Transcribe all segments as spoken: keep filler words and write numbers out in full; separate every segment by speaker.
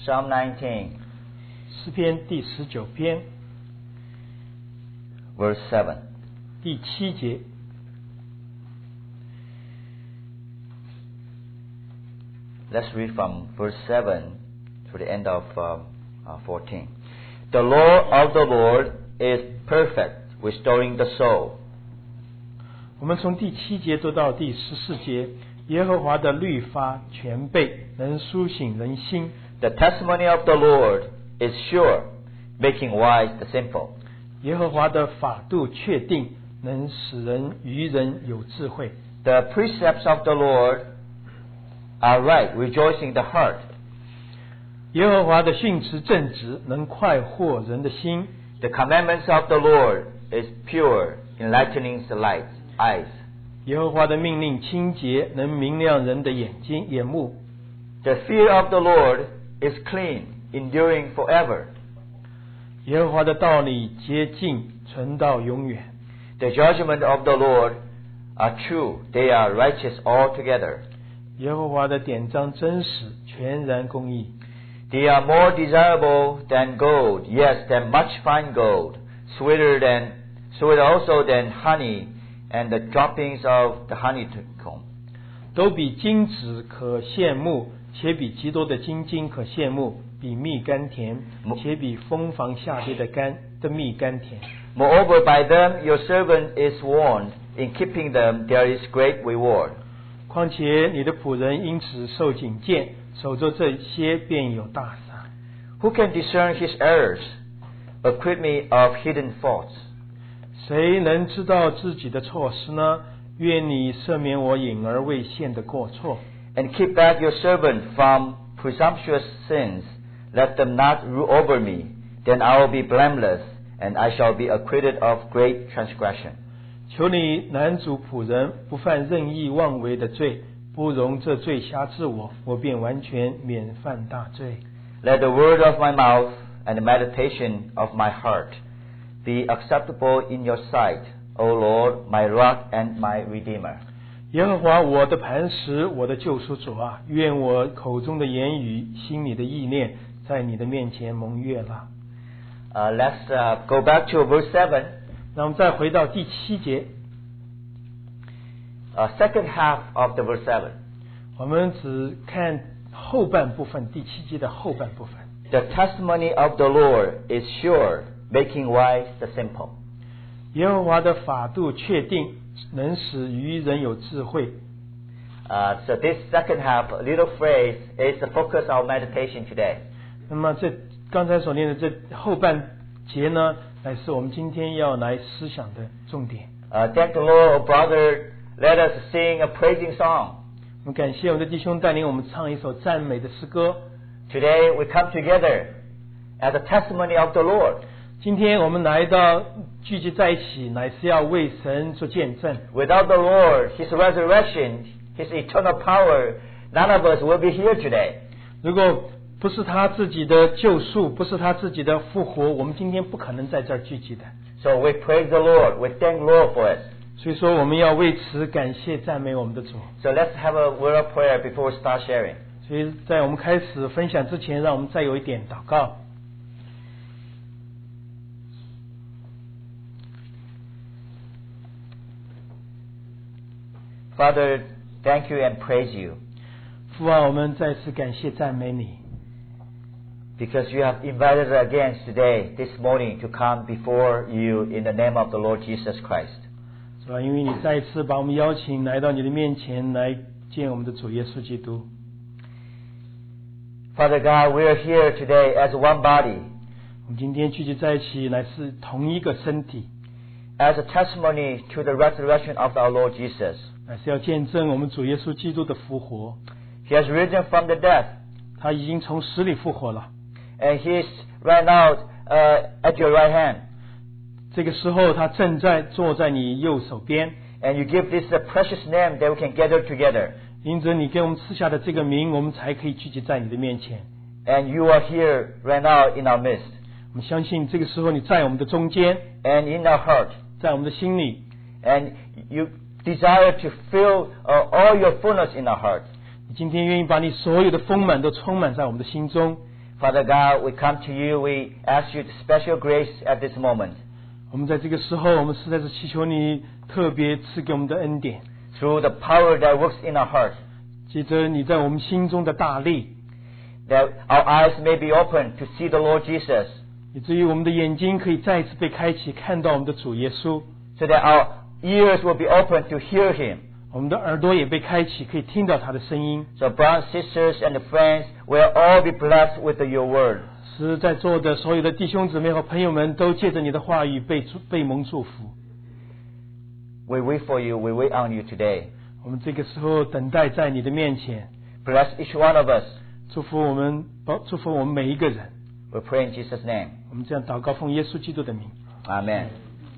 Speaker 1: Psalm nineteen,
Speaker 2: 诗篇第十九篇
Speaker 1: verse seven.
Speaker 2: 第七节。
Speaker 1: Let's read from verse seven to the end of uh, uh, fourteen. The law of the Lord is perfect, restoring the soul.
Speaker 2: 我们从第七节读到第十四节，耶和华的律法全备，能苏醒人心。
Speaker 1: The testimony of the Lord is sure, making wise the simple.
Speaker 2: 耶和华的法度确定，能使人愚人有智慧。
Speaker 1: The precepts of the Lord are right, rejoicing the heart.
Speaker 2: 耶和华的训词正直，能快活人的心。
Speaker 1: The commandments of the Lord is pure, enlightening the light, eyes.
Speaker 2: 耶和华的命令清洁，能明亮人的眼睛眼目。
Speaker 1: The fear of the Lord is clean, enduring forever.
Speaker 2: 耶和华的道理洁净，存到永远。
Speaker 1: The judgment of the Lord are true, they are righteous altogether.
Speaker 2: 耶和华的典章真实，全然公义。
Speaker 1: They are more desirable than gold, yes, than much fine gold, sweeter than, sweeter also than honey, and the droppings of the honeycomb.
Speaker 2: 都比金子可羡慕，且比极多的金金可羡慕，比蜜甘甜，且比蜂房下跌的甘的蜜甘甜。
Speaker 1: Moreover, by them your servant is warned. In keeping them there is great reward.
Speaker 2: 况且你的仆人因此受警戒，守着这些便有大赏。
Speaker 1: Who can discern his errors? Acquit me of hidden faults.
Speaker 2: 谁能知道自己的错失呢？愿你赦免我隐而未现的过错。
Speaker 1: And keep back your servant from presumptuous sins. Let them not rule over me. Then I will be blameless, and I shall be acquitted of great transgression.
Speaker 2: 求你拦阻仆人不犯任意妄为的罪，不容这罪辖制我，我便完全免犯大罪。
Speaker 1: Let the word of my mouth and the meditation of my heart be acceptable in your sight, O Lord, my rock and my redeemer.
Speaker 2: 耶和华我的磐石，我的救赎主啊，愿我口中的言语，心里的意念，在你的面前蒙悦纳。
Speaker 1: Uh, let's uh, go back to verse seven.
Speaker 2: 那我们再回到第七节，
Speaker 1: Uh, second half of the verse seven.
Speaker 2: 我们只看后半部分，第七节的后半部分。
Speaker 1: The testimony of the Lord is sure, making wise the simple.
Speaker 2: 耶和华的法度确定，能使愚人有智慧。
Speaker 1: Uh, so this second half, a little phrase, is the focus of meditation today.
Speaker 2: 那么这刚才所念的这后半节呢，乃是我们今天要来思想的重点。
Speaker 1: Uh, thank the Lord, oh brother. Let us sing a praising song.
Speaker 2: 我们感谢我们的弟兄带领我们唱一首赞美的诗歌。
Speaker 1: Today we come together as a testimony of the Lord.
Speaker 2: 今天我们来到聚集在一起，乃是要为神做见证。
Speaker 1: Without the Lord, His resurrection, His eternal power, none of us will be here today.
Speaker 2: 如果不是他自己的救赎，不是他自己的复活，我们今天不可能在这儿聚集的。
Speaker 1: So we praise the Lord. We thank the Lord for it.
Speaker 2: 所以说，我们要为此感谢赞美我们的主。
Speaker 1: So let's have a word of prayer before we start sharing.
Speaker 2: 所以在我们开始分享之前，让我们再有一点祷告。
Speaker 1: Father, thank you and praise you
Speaker 2: 父啊，我们再次感谢赞美你，
Speaker 1: because you have invited us again today, this morning, to come before you in the name of the Lord Jesus Christ.
Speaker 2: 是吧？因为你再一次把我们邀请来到你的面前来见我们的主耶稣基督。
Speaker 1: Father God, we are here today as one body,
Speaker 2: 我们今天聚集在一起，乃是同一个身体，
Speaker 1: as a testimony to the resurrection of our Lord Jesus.
Speaker 2: 乃是要见证我们主耶稣基督的复活。
Speaker 1: He has risen from the dead,
Speaker 2: 他已经从死里复活了。
Speaker 1: and He is right now uh, at your right hand.
Speaker 2: 这个时候，他正在坐在你右手边。
Speaker 1: And you give this a precious name that we can gather together.
Speaker 2: 因着你给我们赐下的这个名，我们才可以聚集在你的面前。
Speaker 1: And you are here right now in our midst.
Speaker 2: 我们相信这个时候你在我们的中间，
Speaker 1: And in our heart.
Speaker 2: 在我们的心里。
Speaker 1: And you desire to fill uh, all your fullness in our heart.
Speaker 2: 你今天愿意把你所有的丰满都充满在我们的心中。
Speaker 1: Father God, we come to you. We ask you special grace at this moment.
Speaker 2: 我们在这个时候，我们实在是祈求你特别赐给我们的恩典。
Speaker 1: Through the power that works in our heart.
Speaker 2: 借着你在我们心中的大力。
Speaker 1: That our eyes may be open to see the Lord Jesus.
Speaker 2: 以至于我们的眼睛可以再一次被开启，看到我们的主耶稣。
Speaker 1: So that our ears will be open to hear Him.
Speaker 2: 我们的耳朵也被开启，可以听到他的声音。
Speaker 1: So brothers, sisters, and friends, we'll all be blessed with your word.
Speaker 2: 使在座的所有的弟兄姊妹和朋友们都借着你的话语被被蒙祝福。
Speaker 1: We wait for you. We wait on you today.
Speaker 2: 我们这个时候等待在你的面前。
Speaker 1: Bless each one of us.
Speaker 2: 祝福我们，祝福我们每一个人。
Speaker 1: We pray in Jesus' name.
Speaker 2: 我们这样祷告，奉耶稣基督的名。
Speaker 1: Amen.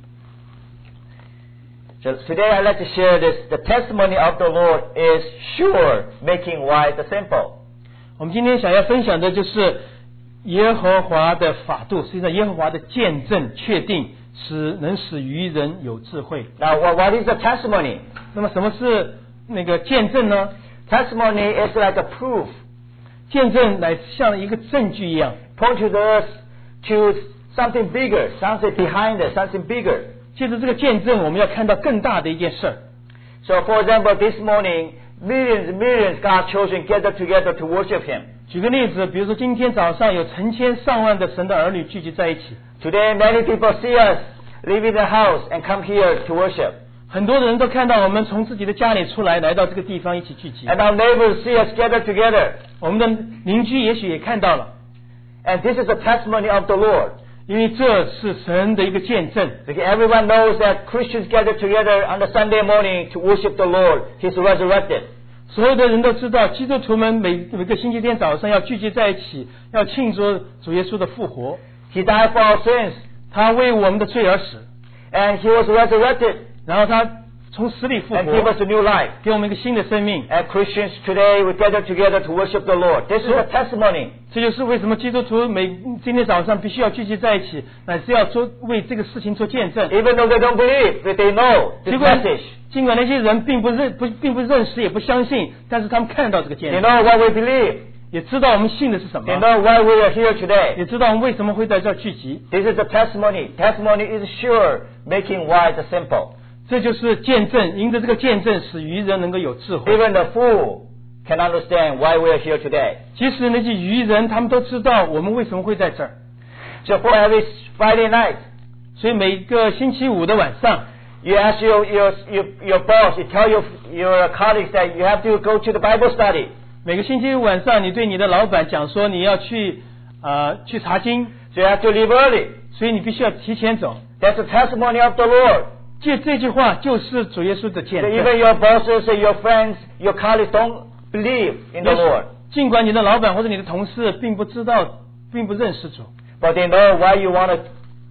Speaker 1: So today I'd like to share this. The testimony of the Lord is sure, making wise the simple.
Speaker 2: 我们今天想要分享的就是耶和华的法度，实际上耶和华的见证确定，使能使愚人有智慧。
Speaker 1: Now, what is the testimony?
Speaker 2: 那么什么是那个见证呢？
Speaker 1: Testimony is like a proof.
Speaker 2: 见证来像一个证据一样
Speaker 1: ，point to us to something bigger, something behind it, something bigger.
Speaker 2: 借着这个见证，我们要看到更大的一件事。
Speaker 1: So, for example, this morning, millions, millions God's children gathered together to worship Him.
Speaker 2: 举个例子，比如说今天早上有成千上万的神的儿女聚集在一起。
Speaker 1: Today, many people see us leaving the house and come here to worship.
Speaker 2: 很多人都看到我们从自己的家里出来，来到这个地方一起聚集。
Speaker 1: And our neighbors see us gathered together.
Speaker 2: 我们的邻居也许也看到了。
Speaker 1: And this is the testimony of the Lord.
Speaker 2: 因为这是神的一个见证。
Speaker 1: Because everyone knows that Christians gather together on the Sunday morning to worship the Lord. He's resurrected.
Speaker 2: 所有的人都知道，基督徒们每每个星期天早上要聚集在一起，要庆祝主耶稣的复活。
Speaker 1: He died for our sins.
Speaker 2: 他为我们的罪而死。
Speaker 1: And He was resurrected.
Speaker 2: 然后他从死里复活
Speaker 1: And give us a new life.
Speaker 2: 给我们一个新的生命。
Speaker 1: And Christians today we gather together to worship the Lord. This is a testimony.
Speaker 2: 这就是为什么基督徒每今天早上必须要聚集在一起，乃是要做为这个事情做见证。
Speaker 1: Even though they don't believe, but they know this
Speaker 2: 尽管
Speaker 1: message.
Speaker 2: 尽管那些人并不认不并不认识也不相信，但是他们看到这个见
Speaker 1: They
Speaker 2: 证，
Speaker 1: know what we believe.
Speaker 2: 也知道我们信的是什
Speaker 1: They
Speaker 2: 么，
Speaker 1: know why we are here today.
Speaker 2: 也知道我们为什么会在这儿聚集。
Speaker 1: This is the testimony. Testimony is sure, making wise the simple.
Speaker 2: 这就是见证，因着这个见证，使愚人能够有智慧。
Speaker 1: Even the fool can understand why we are here today.
Speaker 2: 即使那些愚人，他们都知道我们为什么会在这儿。
Speaker 1: So for every Friday night,
Speaker 2: 所以每个星期五的晚上，
Speaker 1: you ask your, your, your, your boss, you tell your, your colleagues that you have to go to the Bible study.
Speaker 2: 每个星期五晚上，你对你的老板讲说你要去呃去查经，
Speaker 1: So you have to leave early.
Speaker 2: 所以你必须要提前走。
Speaker 1: That's the testimony of the Lord.
Speaker 2: 这这句话就是主耶稣的见
Speaker 1: So
Speaker 2: 证。
Speaker 1: even your bosses and your friends, your colleagues don't believe in the Lord.
Speaker 2: 尽管你的老板或者你的同事并不知道，并不认识主，
Speaker 1: But they know why you want to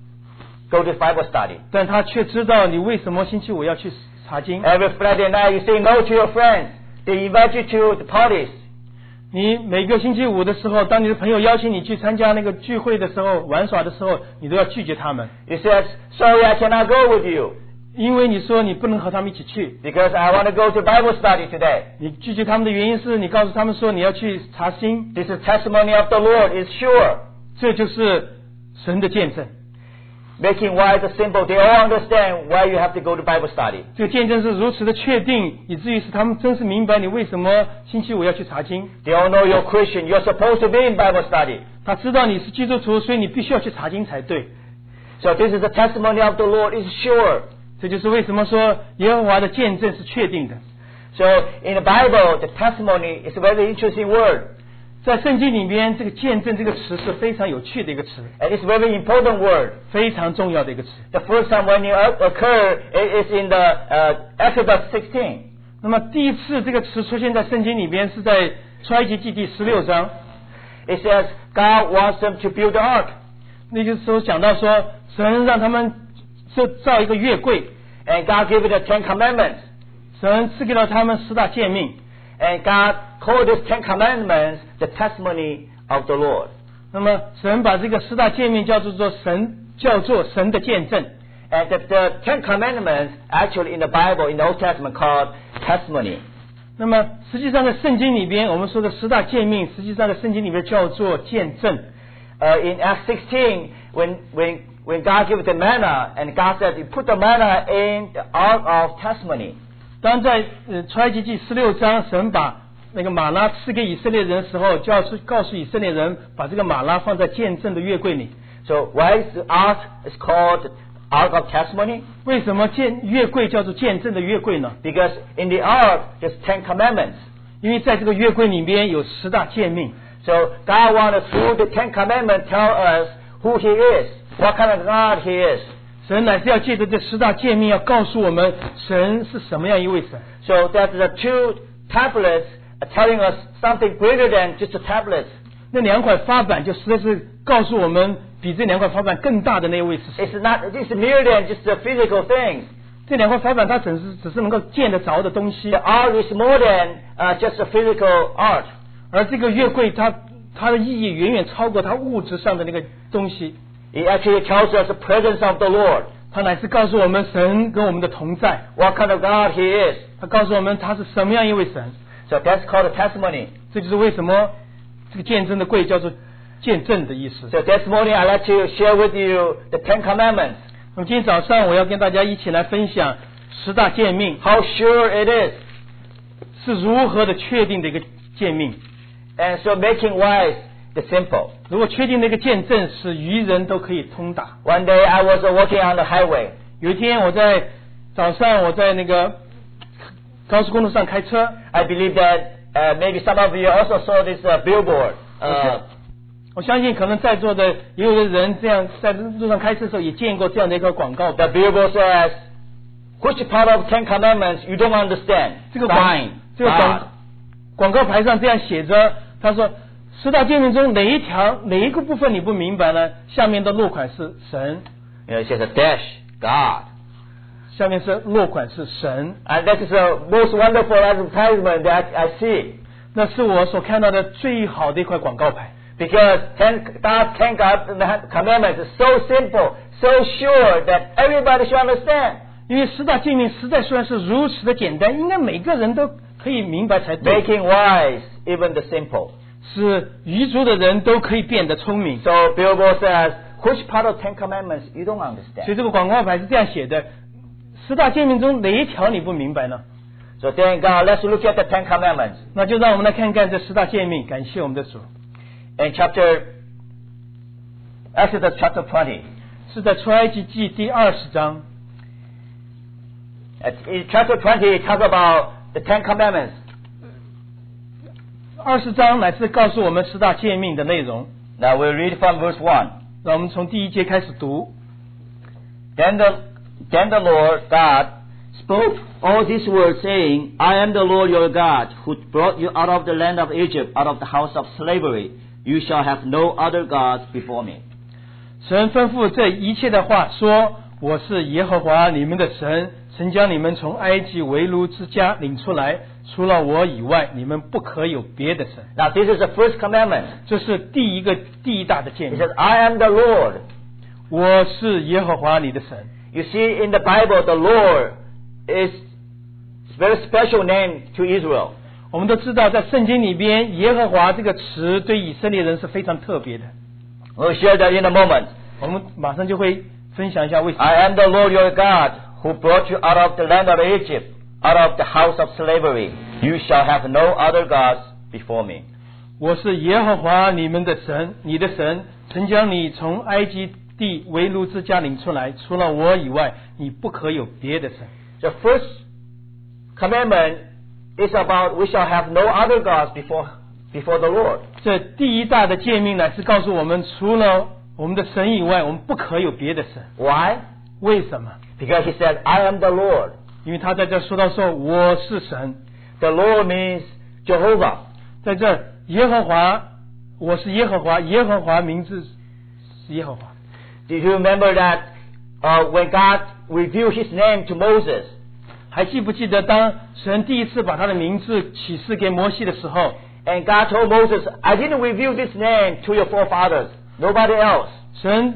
Speaker 1: go to Bible study.
Speaker 2: 但他却知道你为什么星期五要去查经。
Speaker 1: Every Friday night you say no to your friends. They invite you to the parties.
Speaker 2: 你每个星期五的时候，当你的朋友邀请你去参加那个聚会的时候、玩耍的时候，你都要拒绝他们，
Speaker 1: You say, sorry, I cannot go with you
Speaker 2: 因为你说你不能和他们一起去。
Speaker 1: because I want to go to Bible study today.
Speaker 2: 你拒绝他们的原因是你告诉他们说你要去查经，
Speaker 1: This is testimony of the Lord is sure.
Speaker 2: 这就是神的见证。
Speaker 1: Making wise the simple. They all understand why you have to go to Bible study.
Speaker 2: 这个见证是如此的确定，以至于使他们真是明白你为什么星期五要去查经。
Speaker 1: They all know you're Christian. You're supposed to be in Bible study.
Speaker 2: 他知道你是基督徒，所以你必须要去查经才对。
Speaker 1: So this is the testimony of the Lord is sure.
Speaker 2: 这就是为什么说耶和华的见证是确定的。
Speaker 1: So in the Bible, the testimony is a very interesting word.
Speaker 2: 在圣经里面，这个见证这个词是非常有趣的一个词，
Speaker 1: And it's a very important word.
Speaker 2: 非常重要的一个词。
Speaker 1: The first time when it occurred is in the uh, Exodus sixteen.
Speaker 2: 那么第一次这个词出现在圣经里边是在出埃及记第十六章，
Speaker 1: It says God wants them to build the ark.
Speaker 2: 那个时候讲到说，神让他们就造一个月柜，
Speaker 1: And God gave it the Ten Commandments.
Speaker 2: 神赐给了他们十大诫命，
Speaker 1: And God called these Ten Commandments the testimony of the Lord.
Speaker 2: 那么神把这个十大诫命叫做做神叫做神的见证。
Speaker 1: And the, the Ten Commandments actually in the Bible, in the Old Testament, called testimony.
Speaker 2: 那么实际上在圣经里边，我们说的十大诫命，实际上在圣经里边叫做见证。
Speaker 1: Uh, in Acts sixteen, when when when God gave the manna, and God said, "You put the manna in the ark of testimony."
Speaker 2: 当在呃出埃及记十六章，神把那个马拉赐给以色列人的时候，就要是告诉以色列人，把这个马拉放在见证的约柜里。
Speaker 1: So why is the ark is called Ark of Testimony?
Speaker 2: 为什么见约柜叫做见证的约柜呢？
Speaker 1: Because in the ark there's ten commandments.
Speaker 2: 因为在这个约柜里边有十大诫命。
Speaker 1: So God wanted through the Ten Commandments tell us who He is, what kind of God He is.
Speaker 2: 神乃是要借着这十大诫命，要告诉我们神是什么样一位神。
Speaker 1: So that the two tablets are telling us something greater than just the tablets.
Speaker 2: 那两块法板就实在是告诉我们，比这两块法板更大的那位是谁。
Speaker 1: It's not, it's more than just the physical things.
Speaker 2: 这两块法板它只是只是能够见得着的东西。
Speaker 1: The art is more than uh, just a physical art.
Speaker 2: 而这个约柜它它的意义远远超过它物质上的那个东西。
Speaker 1: It actually tells us the presence of the Lord.
Speaker 2: 它乃是告诉我们神跟我们的同在。
Speaker 1: What kind of God He is.
Speaker 2: 它告诉我们他是什么样一位神。
Speaker 1: So that's called a testimony.
Speaker 2: 这就是为什么这个见证的柜叫做见证的意思。
Speaker 1: So this morning I'd like to share with you the Ten Commandments.
Speaker 2: 那么今天早上我要跟大家一起来分享十大诫命，
Speaker 1: How sure it is.
Speaker 2: 是如何的确定的一个诫命。
Speaker 1: And so making wise the simple.
Speaker 2: 如果确定的一个见证是愚人都可以通达。
Speaker 1: One day I was uh, walking on the highway.
Speaker 2: 有一天我在早上我在那个高速公路上开车。
Speaker 1: I believe that uh, maybe some of you also saw this uh, billboard. Uh,
Speaker 2: 我相信可能在座的也有的人这样在路上开车的时候也见过这样的一个广告。
Speaker 1: the billboard says, "Which part of Ten Commandments you don't understand?"
Speaker 2: 这个广
Speaker 1: Fine.
Speaker 2: 这个广广告牌上这样写着，他说十大诫命中哪一条哪一个部分你不明白呢？下面的落款是神，
Speaker 1: You know, it says a dash, God.
Speaker 2: 下面是落款是神，
Speaker 1: And that is the most wonderful advertisement that I see.
Speaker 2: 那是我所看到的最好的一块广告牌。
Speaker 1: Because ten, God's Ten Commandments is so simple, so sure that everybody should understand.
Speaker 2: 因为十大诫命实在虽然是如此的简单，应该每个人都可以明白才对。
Speaker 1: Making wise even the simple.
Speaker 2: 使愚拙的人都可以变得聪明。
Speaker 1: So billboard says, which part of Ten Commandments you don't
Speaker 2: 所
Speaker 1: understand?
Speaker 2: 以这个广告牌是这样写的：十大诫命中哪一条你不明白呢？
Speaker 1: So thank God, let's look at the Ten Commandments.
Speaker 2: 那就让我们来看看这十大诫命。感谢我们的主。
Speaker 1: In chapter, Exodus chapter twenty.
Speaker 2: 是在出埃及记第二十章。
Speaker 1: At- In chapter twenty, it talks about the Ten Commandments.
Speaker 2: 二十章乃是告诉我们十大诫命的内容。
Speaker 1: Now we'll read from verse one.
Speaker 2: 让我们从第一节开始读。
Speaker 1: Then the, then the Lord God spoke all these words, saying, I am the Lord your God, who brought you out of the land of Egypt, out of the house of slavery. You shall have no other gods before me.
Speaker 2: 神吩咐这一切的话说：“我是耶和华你们的神，曾将你们从埃及为奴之家领出来。除了我以外，你们不可有别的神。”
Speaker 1: Now this is the first commandment.
Speaker 2: 这是第一个第一大的诫
Speaker 1: It
Speaker 2: 命。
Speaker 1: says, I am the Lord.
Speaker 2: 我是耶和华你的神。
Speaker 1: You see, in the Bible, the Lord is a very special name to Israel.
Speaker 2: 我们都知道，在圣经里边，耶和华这个词对以色列人是非常特别的。
Speaker 1: We'll share that in a moment.
Speaker 2: 我们马上就会分享一下为什么。
Speaker 1: I am the Lord your God, who brought you out of the land of Egypt, out of the house of slavery. You shall have no other gods before me.
Speaker 2: 我是耶和华你们的神，你的神，曾将你从埃及地为奴之家领出来。除了我以外，你不可有别的神。
Speaker 1: The first commandment is about we shall have no other gods before, before the Lord.
Speaker 2: 这第一大的诫命呢，是告诉我们，除了我们的神以外，我们不可有别的神。
Speaker 1: Why?
Speaker 2: 为什么？
Speaker 1: Because he said, I am the Lord.
Speaker 2: 因为他在这说到说我是神，
Speaker 1: The Lord means Jehovah.
Speaker 2: 在这耶和华，我是耶和华，耶和华名字是耶和华。
Speaker 1: Did you remember that uh, when God revealed his name to Moses?
Speaker 2: 还记不记得当神第一次把他的名字启示给摩西的时候，
Speaker 1: And God told Moses, I didn't reveal this name to your forefathers, nobody else.
Speaker 2: 神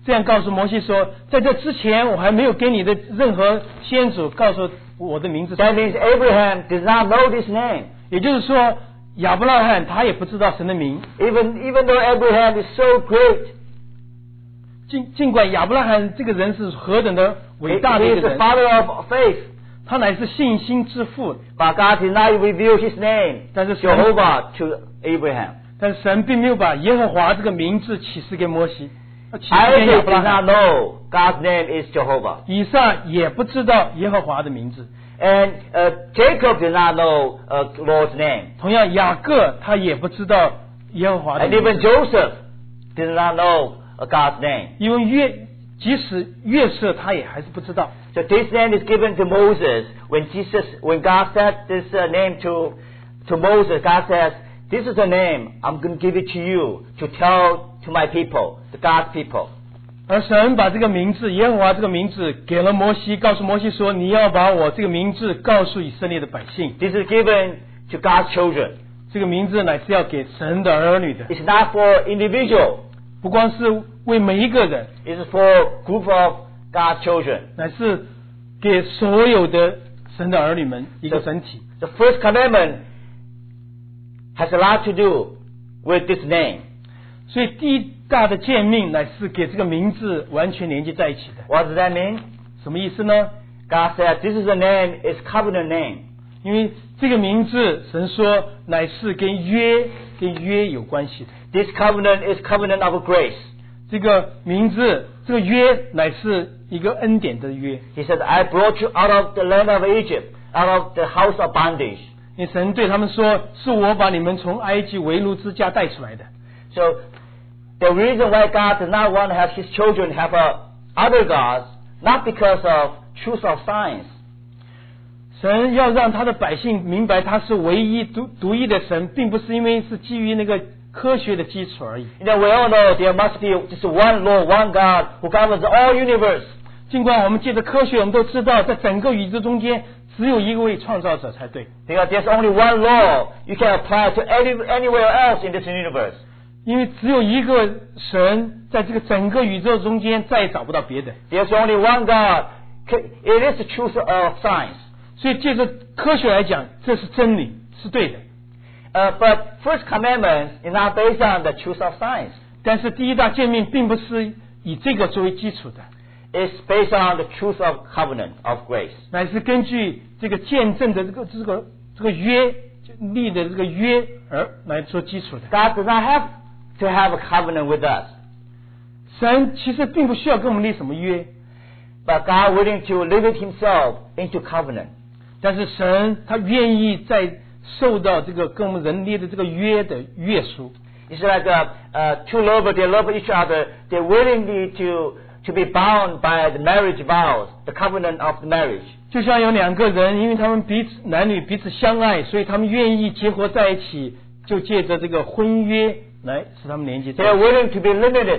Speaker 2: 这样告诉摩西说，在这之前我还没有给你的任何先祖告诉我的名字。
Speaker 1: That means Abraham does not know this name.
Speaker 2: 也就是说，亚伯拉罕他也不知道神的名。
Speaker 1: Even, even though Abraham is so great,
Speaker 2: 尽尽管亚伯拉罕这个人是何等的
Speaker 1: he,
Speaker 2: 伟大的
Speaker 1: he
Speaker 2: 一
Speaker 1: is
Speaker 2: 个
Speaker 1: the
Speaker 2: 人，
Speaker 1: father of faith.
Speaker 2: 他乃是信心之父，
Speaker 1: But God did not reveal his name,
Speaker 2: 但是神
Speaker 1: Jehovah, to Abraham.
Speaker 2: 但是神并没有把耶和华这个名字启示给摩西，启示给亚
Speaker 1: Isaac
Speaker 2: 伯拉
Speaker 1: did
Speaker 2: 罕。
Speaker 1: not know God's name is Jehovah.
Speaker 2: 以撒也不知道耶和华的名字，
Speaker 1: And uh, Jacob did not know uh, Lord's name.
Speaker 2: 同样雅各他也不知道耶和华的
Speaker 1: And
Speaker 2: 名
Speaker 1: even
Speaker 2: 字，
Speaker 1: Joseph did not know uh, God's name.
Speaker 2: 因为约即使约瑟他也还是不知道。
Speaker 1: So this name is given to Moses. When Jesus, when God said this uh, name to, to Moses, God says, this is a name, I'm going to give it to you to tell to my people, the God's people.
Speaker 2: 而神把这个名字耶和华这个名字给了摩西，告诉摩西说，你要把我这个名字告诉以色列的百姓。
Speaker 1: This is given to God's children.
Speaker 2: 这个名字乃是要给神的儿女的，
Speaker 1: It's not for individual.
Speaker 2: 不光是为每一个人，
Speaker 1: It's for group of God's children.
Speaker 2: 乃是给所有的神的儿女们一个整体。
Speaker 1: The first commandment has a lot to do with this name.
Speaker 2: 所以第一大的诫命乃是给这个名字完全连接在一起的。
Speaker 1: What does that mean?
Speaker 2: 什么意思呢？
Speaker 1: God said this is a name, it's covenant name.
Speaker 2: 因为这个名字，神说乃是跟约跟约有关系的。
Speaker 1: This covenant is covenant of grace.
Speaker 2: 这个名字，这个约乃是一个恩典的约。
Speaker 1: He said, I brought you out of the land of Egypt, out of the house of bondage.
Speaker 2: 因为神对他们说，是我把你们从埃及为奴之家带出来的。
Speaker 1: So the reason why God does not want to have his children have uh, other gods, not because of truth of science.
Speaker 2: 神要让他的百姓明白他是唯一独独一的神，并不是因为是基于那个科学的基础而已。
Speaker 1: You know, we all know there must be just one Lord, one God who governs all universe.
Speaker 2: 尽管我们借着科学，我们都知道，在整个宇宙中间，只有一位创造者才对。
Speaker 1: Because there's only one law you can apply to any, anywhere else in this universe.
Speaker 2: 因为只有一个神，在这个整个宇宙中间，再也找不到别的。
Speaker 1: There's only one God. It is the truth of science.
Speaker 2: 所以借着科学来讲，这是真理，是对的。
Speaker 1: Uh, but first commandment is not based on the truth of science.
Speaker 2: 但是第一大诫命并不是以这个作为基础的，
Speaker 1: It's based on the truth of covenant of grace.
Speaker 2: 乃是根据这个见证的这个这个这个约立的这个约而来做基础的。
Speaker 1: God does not have to have a covenant with us.
Speaker 2: 神其实并不需要跟我们立什么约，
Speaker 1: But God willing to limit himself into covenant.
Speaker 2: 但是神他愿意在受到这个跟我们人立的这个约的约束。
Speaker 1: It's like uh, uh, two lovers, they love each other. They willingly to, to be bound by the marriage vows, the covenant of the marriage.
Speaker 2: 就像有两个人，因为他们彼此男女彼此相爱，所以他们愿意结合在一起，就借着这个婚约来使他们连接在
Speaker 1: They are
Speaker 2: 一起。
Speaker 1: willing to be limited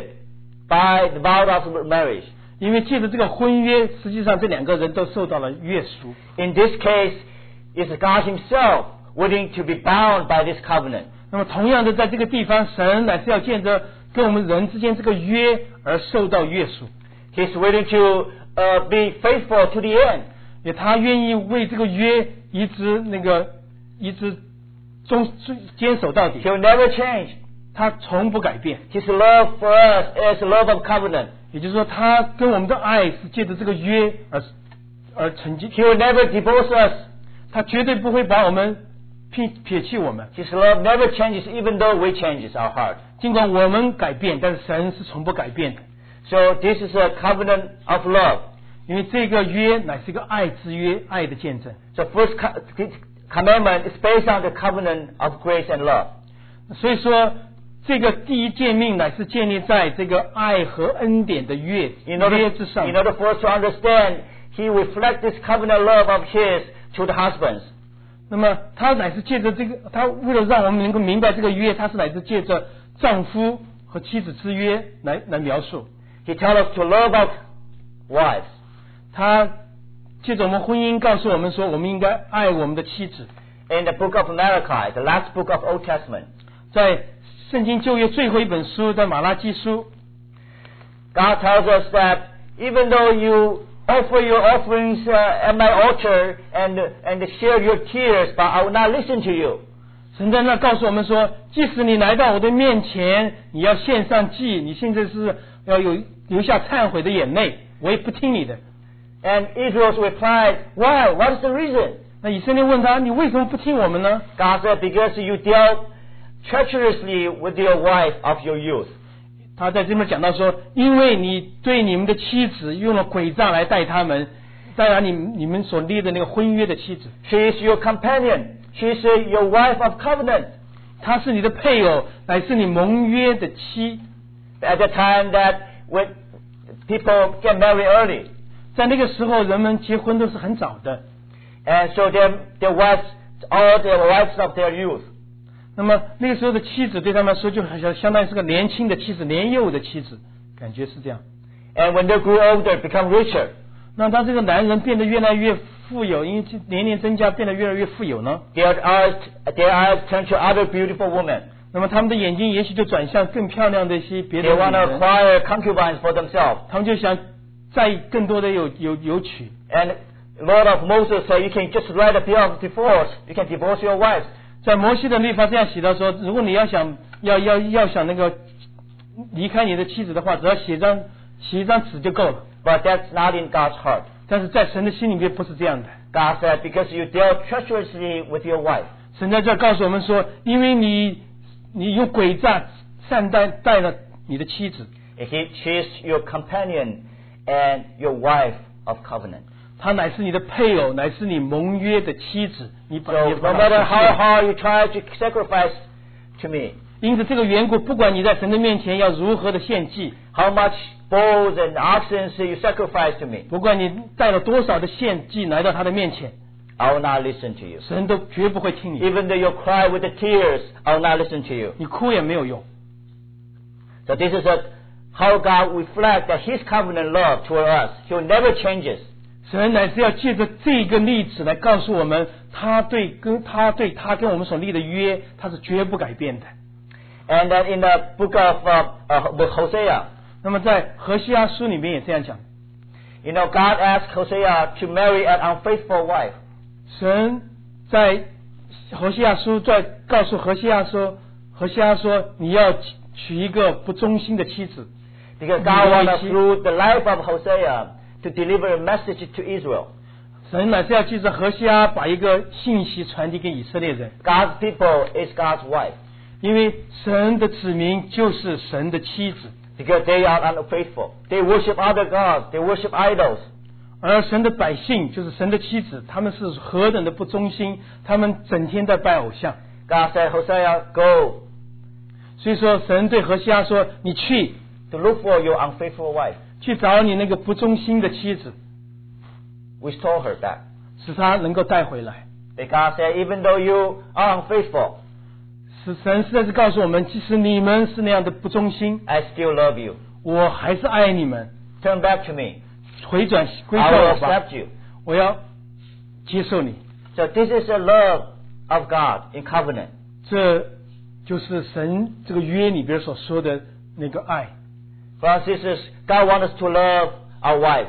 Speaker 1: by the vow of marriage.
Speaker 2: 因为借着这个婚约，实际上这两个人都受到了约束。
Speaker 1: In this case, it's God himself willing to be bound by this covenant.
Speaker 2: 那么同样的，在这个地方，神乃是要借着跟我们人之间这个约而受到约束，
Speaker 1: He's willing to uh, be faithful to the end.
Speaker 2: 也他愿意为这个约一直那个一直忠坚守到底，
Speaker 1: He'll never change.
Speaker 2: 他从不改变。
Speaker 1: His love for us is love of covenant.
Speaker 2: 也就是说，他跟我们的爱是借着这个约而而成就，
Speaker 1: He will never divorce us.
Speaker 2: 他绝对不会把我们撇撇弃我们。
Speaker 1: His love never changes even though we changes our heart.
Speaker 2: 尽管我们改变，但是神是从不改变的。
Speaker 1: So this is a covenant of love.
Speaker 2: 因为这个约乃是一个爱之约，爱的见证。
Speaker 1: So first co- commandment is based on the covenant of grace and love.
Speaker 2: 所以说，这个第一诫命乃是建立在这个爱和恩典的约
Speaker 1: In
Speaker 2: 约
Speaker 1: order,
Speaker 2: 之上
Speaker 1: in。order for us to understand, he reflects this covenant love of his to the husbands.
Speaker 2: 那么他乃是借着这个，他为了让我们能够明白这个约，他是乃是借着丈夫和妻子之约来来描述。
Speaker 1: He tells us to love our wives.
Speaker 2: 他借着我们婚姻告诉我们说，我们应该爱我们的妻子。
Speaker 1: In the book of Malachi, the last book of Old Testament,
Speaker 2: 在圣经旧约最后一本书，在马拉基书，
Speaker 1: God tells us that even though you offer your offerings uh, at my altar and and share your tears, but I will not listen to you.
Speaker 2: 神在那告诉我们说，即使你来到我的面前，你要献上祭，你现在是要有流下忏悔的眼泪，我也不听你的。
Speaker 1: And Israel replied, "Why? What is the reason?"
Speaker 2: 那以色列问他，你为什么不听我们呢？
Speaker 1: God said, "Because you dealt treacherously with your wife of your youth."
Speaker 2: 他在这边讲到说，因为你对你们的妻子用了诡诈来待他们，当然你你们所立的那个婚约的妻子，
Speaker 1: She is your companion. She is your wife of covenant.
Speaker 2: 她是你的配偶，乃是你盟约的妻。
Speaker 1: At the time that when people get married early,
Speaker 2: 在那个时候，人们结婚都是很早的，
Speaker 1: and so their their wives, all their wives of their youth.
Speaker 2: 那么那个时候的妻子对他们来说，就好像相当于是个年轻的妻子，年幼的妻子，感觉是这样。
Speaker 1: And when they grew older, become richer.
Speaker 2: 那当这个男人变得越来越富有，因为年龄增加，变得越来越富有呢，
Speaker 1: Their eyes, their eyes turn to other beautiful women.
Speaker 2: 那么他们的眼睛也许就转向更漂亮的一些别的
Speaker 1: They
Speaker 2: 女
Speaker 1: want to
Speaker 2: 人，
Speaker 1: acquire concubines for themselves.
Speaker 2: 他们就想再更多的有有有娶。
Speaker 1: And Lord of Moses said, you can just write a bill of divorce. You can divorce your wives.
Speaker 2: 在摩西的律法这样写到说，如果你要想要要要想那个离开你的妻子的话，只要写张写一张纸就够了。
Speaker 1: But that's not in God's heart.
Speaker 2: 但是在神的心里面不是这样的。
Speaker 1: God said, because you dealt treacherously with your wife.
Speaker 2: 神在这告诉我们说，因为你你用诡诈善待待了你的妻子，
Speaker 1: He, she is your companion and your wife of covenant.
Speaker 2: 她乃是你的配偶，乃是你盟约的妻子。你把
Speaker 1: So
Speaker 2: 你
Speaker 1: no
Speaker 2: 把她
Speaker 1: matter
Speaker 2: 献
Speaker 1: how hard you try to sacrifice to me,
Speaker 2: 因此这个缘故，不管你在神的面前要如何的献祭，
Speaker 1: how much bulls and oxen you sacrifice to me,
Speaker 2: 不管你带了多少的献祭来到他的面前，
Speaker 1: I will not listen to you.
Speaker 2: 神都绝不会听你。
Speaker 1: Even though you cry with the tears, I will not listen to you.
Speaker 2: 你哭也没有用。
Speaker 1: So this is a, how God reflects that His covenant love toward us. He will never changes.
Speaker 2: 神乃是要借着这个例子来告诉我们，他对跟他对他跟我们所立的约，他是绝不改变的。
Speaker 1: And then in the book of uh, uh, Hosea,
Speaker 2: 那么在何西阿书里面也这样讲，
Speaker 1: you know, God asked Hosea to marry an unfaithful wife.
Speaker 2: 神在何西阿书在告诉何西阿说，何西阿说你要娶一个不忠心的妻子，
Speaker 1: Because God wanted through the life of Hosea to deliver a message to Israel.
Speaker 2: 神乃是要借着何西阿把一个信息传递给以色列人，
Speaker 1: God's people is God's wife.
Speaker 2: 因为神的子民就是神的妻子，
Speaker 1: Because they are unfaithful. They worship other gods. They worship idols.
Speaker 2: 而神的百姓就是神的妻子，他们是何等的不忠心，他们整天在拜偶像。
Speaker 1: God said, Hosea, go
Speaker 2: 所以说，神对何西阿说：“你去
Speaker 1: to look for your unfaithful wife.
Speaker 2: 去找你那个不忠心的妻子，
Speaker 1: Restore her back.
Speaker 2: 使她能够带回来。”
Speaker 1: But God said, even though you are unfaithful,
Speaker 2: 是神实在是告诉我们，即使你们是那样的不忠心，
Speaker 1: I still love you.
Speaker 2: 我还是爱你们。
Speaker 1: Turn back to me.
Speaker 2: 回转归
Speaker 1: I
Speaker 2: 向
Speaker 1: will
Speaker 2: 我吧，
Speaker 1: accept you.
Speaker 2: 我要接受你。
Speaker 1: So this is the love of God in covenant.
Speaker 2: 这就是神这个约里边所说的那个爱。
Speaker 1: Brothers and sisters, God wants us to love our wives,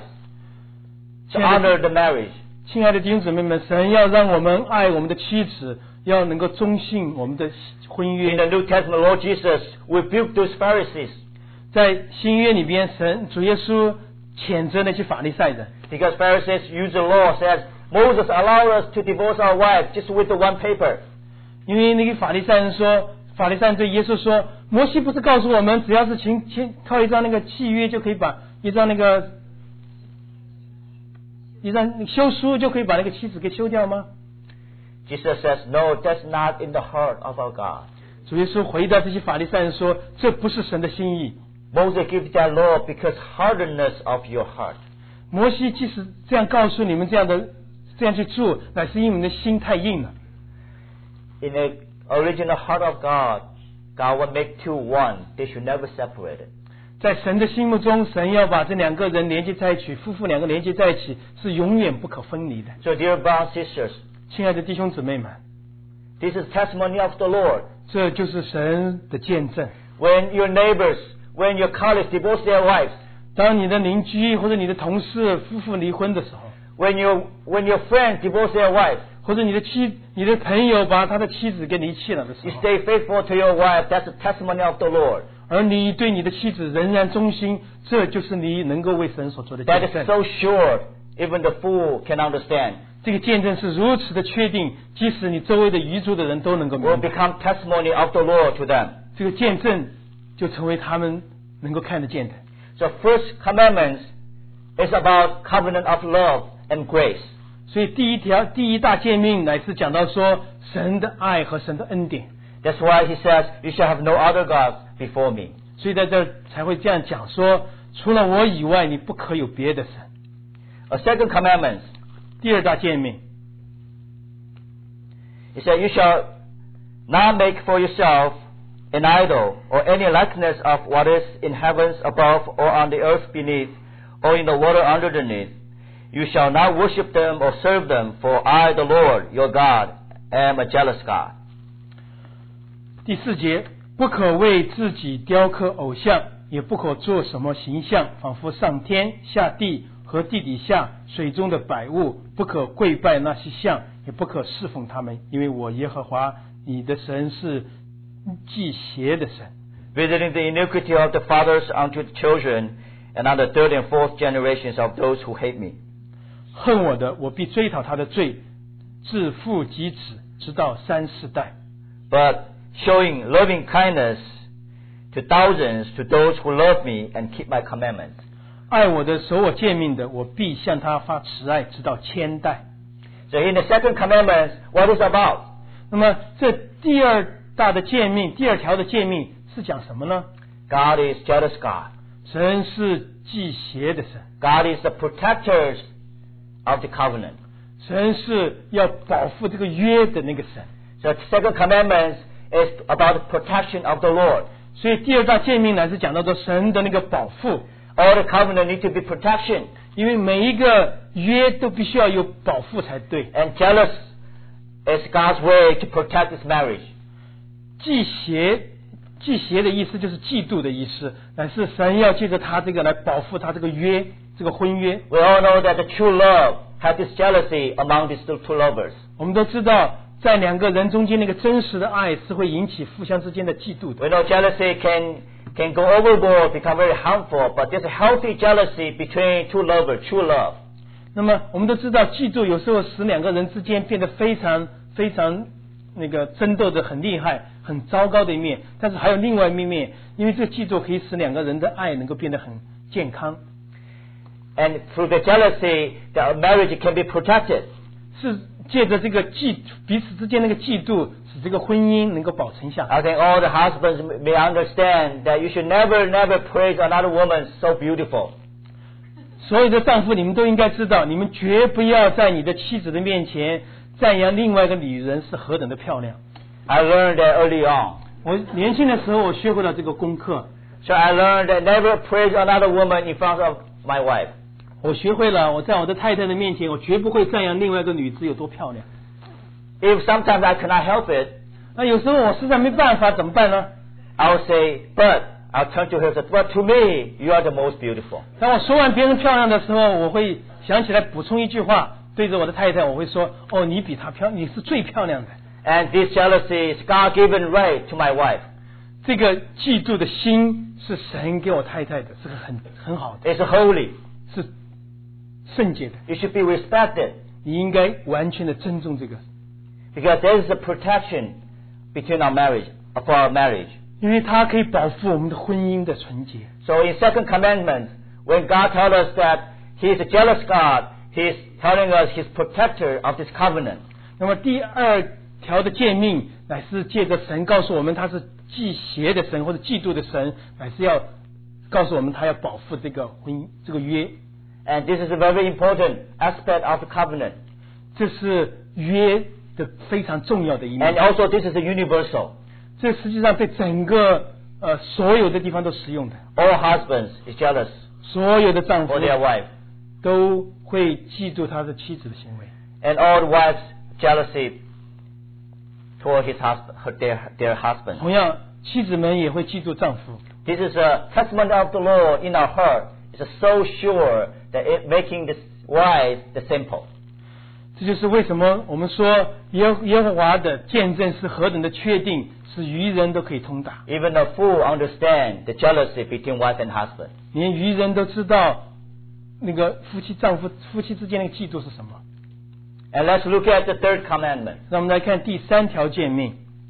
Speaker 1: to
Speaker 2: 亲爱的
Speaker 1: honor the marriage.
Speaker 2: 亲爱的弟兄姊妹们，神要让我们爱我们的妻子，要能够忠信我们的婚
Speaker 1: In
Speaker 2: 约。
Speaker 1: the New Testament, Lord Jesus rebuked those Pharisees
Speaker 2: 在新约里边，神主耶稣谴责那些法利赛人，
Speaker 1: because Pharisees use the law, says Moses allowed us to divorce our wives just with the one paper.
Speaker 2: 因为那个法利赛人说，法利赛人对耶稣说，摩西不是告诉我们，只要是签签靠一张那个契约就可以把一张那个一张休书就可以把那个妻子给休掉吗？
Speaker 1: Jesus says, no, that's not in the heart of our God.
Speaker 2: 主耶稣回答这些法利赛人说，这不是神的心意。
Speaker 1: Moses gave that law because hardness of your heart.
Speaker 2: 摩西即使这样告诉你们这样的这样去做，乃是因为你们的心太硬了。
Speaker 1: In the original heart of God, God will make two one. They should never separate it.
Speaker 2: 在神的心目中，神要把这两个人连接在一起，夫妇两个连接在一起，是永远不可分离的。
Speaker 1: So dear brothers and sisters,
Speaker 2: 亲爱的弟兄姊妹们，
Speaker 1: this is testimony of the Lord.
Speaker 2: 这就是神的见证。
Speaker 1: When your neighbors, when your colleagues divorce their wives,
Speaker 2: 当你的邻居或者你的同事夫妇离婚的时候，
Speaker 1: when you when your friend divorce their wife,
Speaker 2: 或者你的妻、你的朋友把他的妻子给离弃了的时
Speaker 1: you
Speaker 2: 候，
Speaker 1: stay faithful to your wife. That's a testimony of the Lord.
Speaker 2: 而你对你的妻子仍然忠心，这就是你能够为神所做的
Speaker 1: That
Speaker 2: 见
Speaker 1: is
Speaker 2: 证。
Speaker 1: so sure, even the fool can understand.
Speaker 2: 这个见证是如此的确定，即使你周围的愚拙的人都能够
Speaker 1: Will
Speaker 2: 明白。
Speaker 1: become testimony of the Lord to them.
Speaker 2: 这个见证就成为他们能够看得见的。
Speaker 1: So first commandment is about covenant of love and grace.
Speaker 2: 所以第一条、第一大诫命乃是讲到说神的爱和神的恩典。
Speaker 1: That's why he says, you shall have no other gods before me.
Speaker 2: 所以在这儿才会这样讲说，除了我以外，你不可有别的神。
Speaker 1: A second commandment,
Speaker 2: 第二大诫命，
Speaker 1: he said, you shall not make for yourself an idol or any likeness of what is in heavens above or on the earth beneath or in the water underneath. You shall not worship them or serve them, for I, the Lord, your God, am a jealous God.
Speaker 2: 第四节，不可为自己雕刻偶像，也不可做什么形象，仿佛上天下地和地底下水中的百物，不可跪拜那些像，也不可侍奉他们，因为我耶和华你的神是忌邪的神。
Speaker 1: Visiting the iniquity of the fathers unto the children, and on the third and fourth generations of those who hate me.
Speaker 2: 恨我的，我必追讨他的罪，自父及子，直到三四代。
Speaker 1: But showing loving kindness to thousands, to those who love me and keep my commandments.
Speaker 2: 爱我的、守我诫命的，我必向他发慈爱，直到千代。
Speaker 1: So in the second commandment, what is about?
Speaker 2: 那么这第二大的诫命，第二条的诫命是讲什么呢？
Speaker 1: God is jealous God.
Speaker 2: 神是忌邪的神，
Speaker 1: God is the protector of the covenant.
Speaker 2: 神是要保护这个约的那个神。
Speaker 1: So the second commandment is about the protection of the Lord.
Speaker 2: 所以第二大诫命乃是讲到的神的那个保护，
Speaker 1: All the covenant need to be protection.
Speaker 2: 因为每一个约都必须要有保护才对。
Speaker 1: And jealous is God's way to protect His marriage.
Speaker 2: 忌邪，忌邪的意思就是嫉妒的意思，乃是神要借着他这个来保护他这个约，这个婚约。
Speaker 1: We all know that the true love has this jealousy among these two lovers.
Speaker 2: 我们都知道，在两个人中间那个真实的爱是会引起互相之间的嫉妒的。
Speaker 1: We know jealousy can can go overboard, become very harmful, but there's a healthy jealousy between two lovers, true love.
Speaker 2: 那么我们都知道，嫉妒有时候使两个人之间变得非常非常那个争斗的很厉害、很糟糕的一面。但是还有另外一面，因为这个嫉妒可以使两个人的爱能够变得很健康。
Speaker 1: And through the jealousy, the marriage can be protected.
Speaker 2: 是借着这个嫉彼此之间那个嫉妒，使这个婚姻能够保存下来。
Speaker 1: I think all the husbands may understand that you should never, never praise another woman so beautiful.
Speaker 2: 所有的丈夫，你们都应该知道，你们绝不要在你的妻子的面前赞扬另外一个女人是何等的漂亮。
Speaker 1: I learned that early on.
Speaker 2: 我年轻的时候，我学会了这个功课。
Speaker 1: So I learned that never praise another woman in front of my wife.
Speaker 2: 我学会了，我在我的太太的面前，我绝不会赞扬另外一个女子有多漂亮。
Speaker 1: If sometimes I cannot help it,
Speaker 2: 那有时候我实在没办法，怎么办呢？
Speaker 1: I will say, but I'll turn to her and say, but to me, you are the most beautiful.
Speaker 2: 当我说完别人漂亮的时候，我会想起来补充一句话，对着我的太太，我会说：“哦，你比她漂，你是最漂亮的。”
Speaker 1: And this jealousy is God-given right to my wife.
Speaker 2: 这个嫉妒的心是神给我太太的，是个很很好的，
Speaker 1: It's holy.
Speaker 2: 是圣洁的。
Speaker 1: You should be respected
Speaker 2: 你应该完全的尊重这个，
Speaker 1: because there is a protection between our marriage, for our marriage.
Speaker 2: 因为它可以保护我们的婚姻的纯洁。
Speaker 1: So in second commandment, when God tells us that He is a jealous God, He is telling us He's protector of this covenant.
Speaker 2: 那么第二条的诫命乃是借着神告诉我们他是忌邪的神或者嫉妒的神，乃是要告诉我们他要保护这个婚姻这个约。
Speaker 1: And this is a very important aspect of the covenant.
Speaker 2: 这是约的非常重要的一
Speaker 1: And
Speaker 2: 面。
Speaker 1: also this is a universal.
Speaker 2: 这实际上对整个呃所有的地方都适用的。
Speaker 1: All husbands is jealous
Speaker 2: 所有的丈夫
Speaker 1: for their wife.
Speaker 2: 都会嫉妒他的妻子的行为，
Speaker 1: And all the wives jealousy toward his husband, her, their, their husband.
Speaker 2: 同样妻子们也会嫉妒丈夫。
Speaker 1: This is a testimony of the Lord in our heart, is so sure that it making the wise the simple.
Speaker 2: 这就是为什么我们说耶耶和华的见证是何等的确定，是愚人都可以通达。
Speaker 1: Even a fool understand the jealousy between wife and husband.
Speaker 2: 连愚人都知道那个夫妻丈夫夫妻之间的嫉妒是什么。
Speaker 1: And let's look at the third commandment.
Speaker 2: 让我们来看第三条诫命。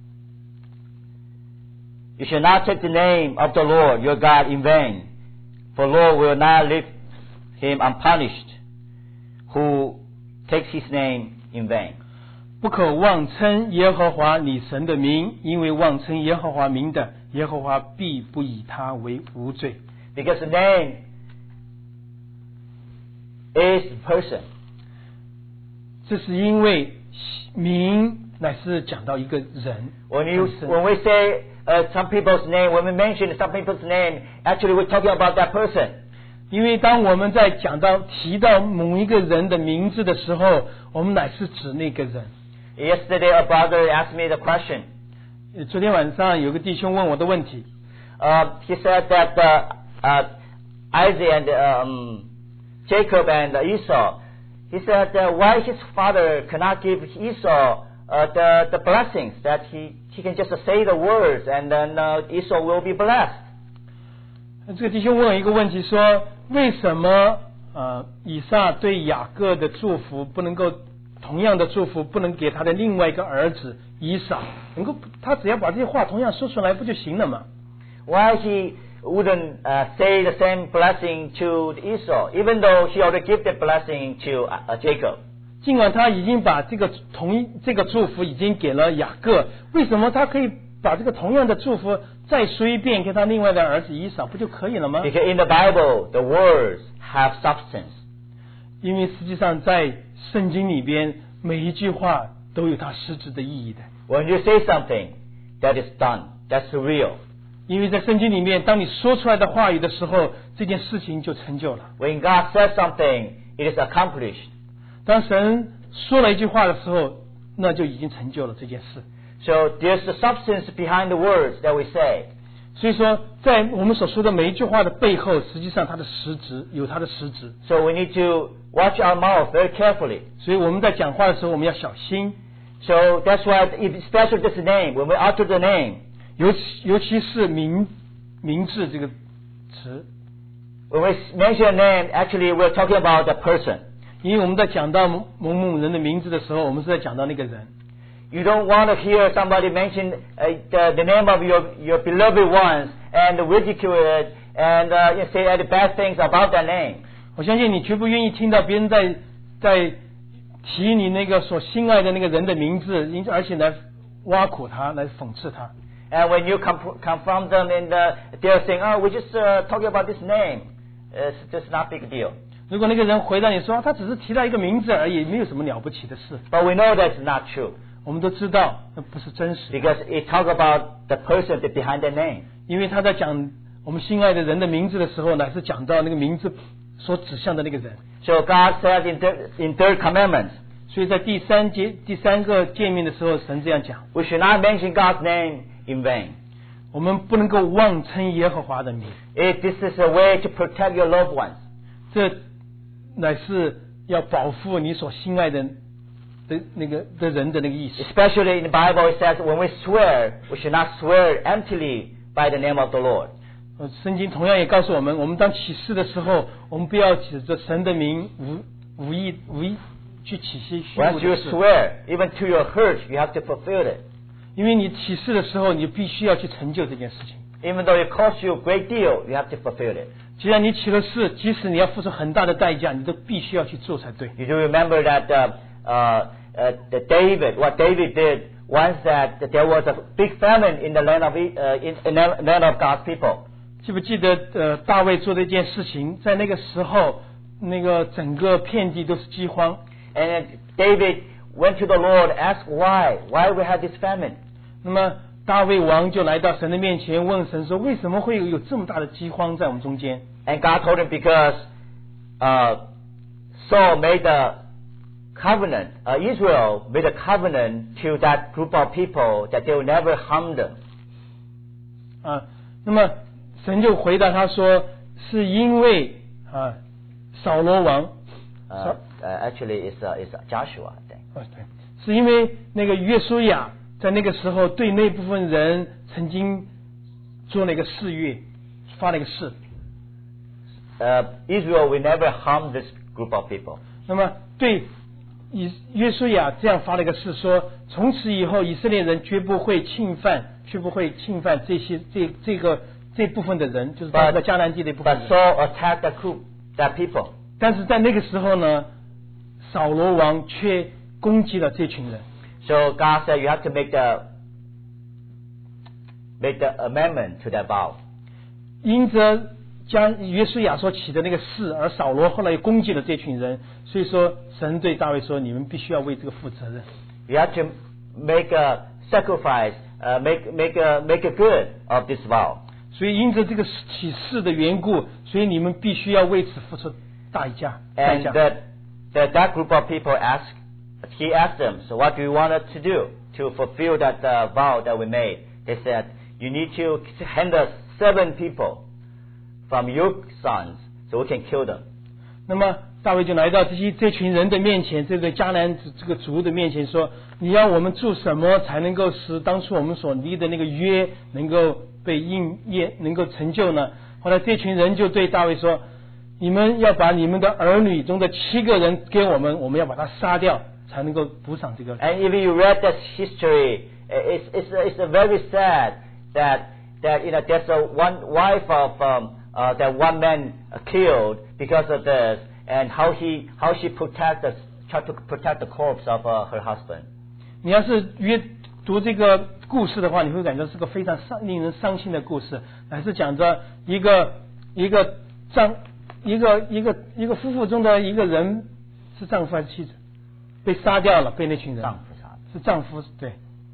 Speaker 1: You shall not take the name of the Lord your God in vain, for Lord will not leave him unpunished who takes his name in vain.
Speaker 2: 不可妄称耶和华你神的名，因为妄称耶和华名的，耶和华必不以他为无罪。
Speaker 1: Because the name is a person.
Speaker 2: 这是因为名乃是讲到一个人。
Speaker 1: When you when we say uh, some people's name, when we mention some people's name, actually we're talking about that person.
Speaker 2: 因为当我们在讲到提到某一个人的名字的时候，我们乃是指那个人。
Speaker 1: Yesterday, a brother asked me the question.
Speaker 2: 呃昨天晚上有个弟兄问我的问题，
Speaker 1: Uh, he said that uh, uh, Isaac and um, Jacob and Esau. He said uh, why his father cannot give Esau uh, the the blessings that he he can just say the words and then uh, Esau will be blessed.
Speaker 2: 这个弟兄问我一个问题说，为什么呃以撒对雅各的祝福不能够同样的祝福不能给他的另外一个儿子以撒，能够他只要把这些话同样说出来不就行了吗？
Speaker 1: Why he wouldn't uh, say the same blessing to Esau, even though he already gave the blessing to uh, Jacob?
Speaker 2: 尽管他已经把这个同一这个祝福已经给了雅各，为什么他可以把这个同样的祝福再说一遍给他另外的儿子以扫，不就可以了吗？
Speaker 1: Because in the Bible, the words have substance.
Speaker 2: 因为实际上在圣经里边每一句话都有它实质的意义的。
Speaker 1: When you say something, that is done. That's real.
Speaker 2: 因为在圣经里面，当你说出来的话语的时候，这件事情就成就了。
Speaker 1: When God says something, it is accomplished.
Speaker 2: 当神说了一句话的时候，那就已经成就了这件事。
Speaker 1: So there's the substance behind the words that we say.
Speaker 2: 所以说，在我们所说的每一句话的背后，实际上它的实质有它的实质。
Speaker 1: So we need to watch our mouth very carefully.
Speaker 2: 所以我们在讲话的时候，我们要小心。
Speaker 1: So that's why, especially this name, when we utter the name,
Speaker 2: 尤其尤其是名名字这个词，
Speaker 1: when we mention a name, actually we're talking about the person.
Speaker 2: 因为我们在讲到某某人的名字的时候，我们是在讲到那个人。
Speaker 1: You don't want to hear somebody mention uh, the, the name of your, your beloved ones and ridicule it and uh, you say any bad things about that name.
Speaker 2: 我相信你绝不愿意听到别人在在提你那个所心爱的那个人的名字，因而且来挖苦他，来讽刺他。
Speaker 1: And when you comp- confront them in the, they're saying, oh, we're just uh, talking about this name. It's just not big deal.
Speaker 2: 如果那个人回答你说他只是提到一个名字而已，没有什么了不起的事，
Speaker 1: But we know that's not true
Speaker 2: 我们都知道那不是真实的，
Speaker 1: because it talks about the person behind the name.
Speaker 2: 因为他在讲我们心爱的人的名字的时候，乃是讲到那个名字所指向的那个人。
Speaker 1: So God says in, thir- in third commandment,
Speaker 2: 所以在第三节第三个诫命的时候，神这样讲：
Speaker 1: we should not mention God's name in vain.
Speaker 2: 我们不能够妄称耶和华的名，
Speaker 1: If this is a way to protect your loved ones.
Speaker 2: 这乃是要保护你所心爱的的那个的人的那个意思。
Speaker 1: Especially in the Bible, it says when we swear, we should not swear emptily by the name of the Lord.
Speaker 2: 呃，圣经同样也告诉我们，我们当起誓的时候，我们不要指着神的名无无意无意去起些虚
Speaker 1: Once
Speaker 2: 无
Speaker 1: you
Speaker 2: 的事。
Speaker 1: swear, even to your hurt, you have to fulfill it.
Speaker 2: 因为你起誓的时候，你必须要去成就这件事情。
Speaker 1: Even though it costs you a great deal, you have to fulfill it.
Speaker 2: 既然你起了誓，即使你要付出很大的代价，你都必须要去做才对。
Speaker 1: You do remember that uh, uh, uh, the David, what David did once that, that there was a big famine in the land of uh, in, in the land of God's people.
Speaker 2: 记不记得呃，大卫做的一件事情，在那个时候，那个整个遍地都是饥荒。
Speaker 1: And then David went to the Lord, asked why, why we had this famine.
Speaker 2: 那么大卫王就来到神的面前，问神说：“为什么会有这么大的饥荒在我们中间？”
Speaker 1: And God told him because uh, Saul made a covenant, uh, Israel made a covenant to that group of people that they will never harm them.
Speaker 2: 啊，那么神就回答他说：“是因为啊，扫罗王。
Speaker 1: Uh, uh, actually, it's uh, it's Joshua, I think.
Speaker 2: 哦，对，是因为那个约书亚在那个时候对那部分人曾经做了一个誓约，发了一个誓。
Speaker 1: Uh, Israel will never harm this group of people.
Speaker 2: 那么对以约书亚这样发了一个誓，说从此以后以色列人绝不会侵犯，绝不会侵犯这些这这个这部分的人，就是当时在迦南地的一部分人。
Speaker 1: But Saul attacked that group, that people.
Speaker 2: 但是在那个时候呢，扫罗王却攻击了这群人。
Speaker 1: So God said you have to make the make the amendment to that vow.
Speaker 2: 因着将约书亚所起的那个誓，而扫罗后来又攻击了这群人，所以说神对大卫说：“你们必须要为这个负责任。”
Speaker 1: You have to make a sacrifice, uh, make make a make a good of this vow.
Speaker 2: 所以因着这个起誓的缘故，所以你们必须要为此付出代价。代
Speaker 1: And
Speaker 2: 价。
Speaker 1: that that that group of people asked, he asked them, so what do you want us to do to fulfill that uh, vow that we made? They said, you need to hand us seven people from your sons, so we can kill them.
Speaker 2: 那么大卫就来到这些这群人的面前，这个迦南这个族的面前说：“你要我们做什么才能够使当初我们所立的那个约能够被应验，能够成就呢？”后来这群人就对大卫说：“你们要把你们的儿女中的七个人给我们，我们要把他杀掉，才能够补偿这个。”
Speaker 1: And if you read that history, it's it's it's very sad that that you know there's a one wife of um, uh, that one man killed because of this, and how he how she protect the try to protect the corpse of uh, her husband.
Speaker 2: 你要是阅读这个故事的话，你会感觉是个非常伤令人伤心的故事，乃是讲着一个一个丈一个一个一个夫妇中的一个人是丈夫还是妻子被杀掉了，被那群人
Speaker 1: 丈夫杀的。
Speaker 2: 是丈夫对。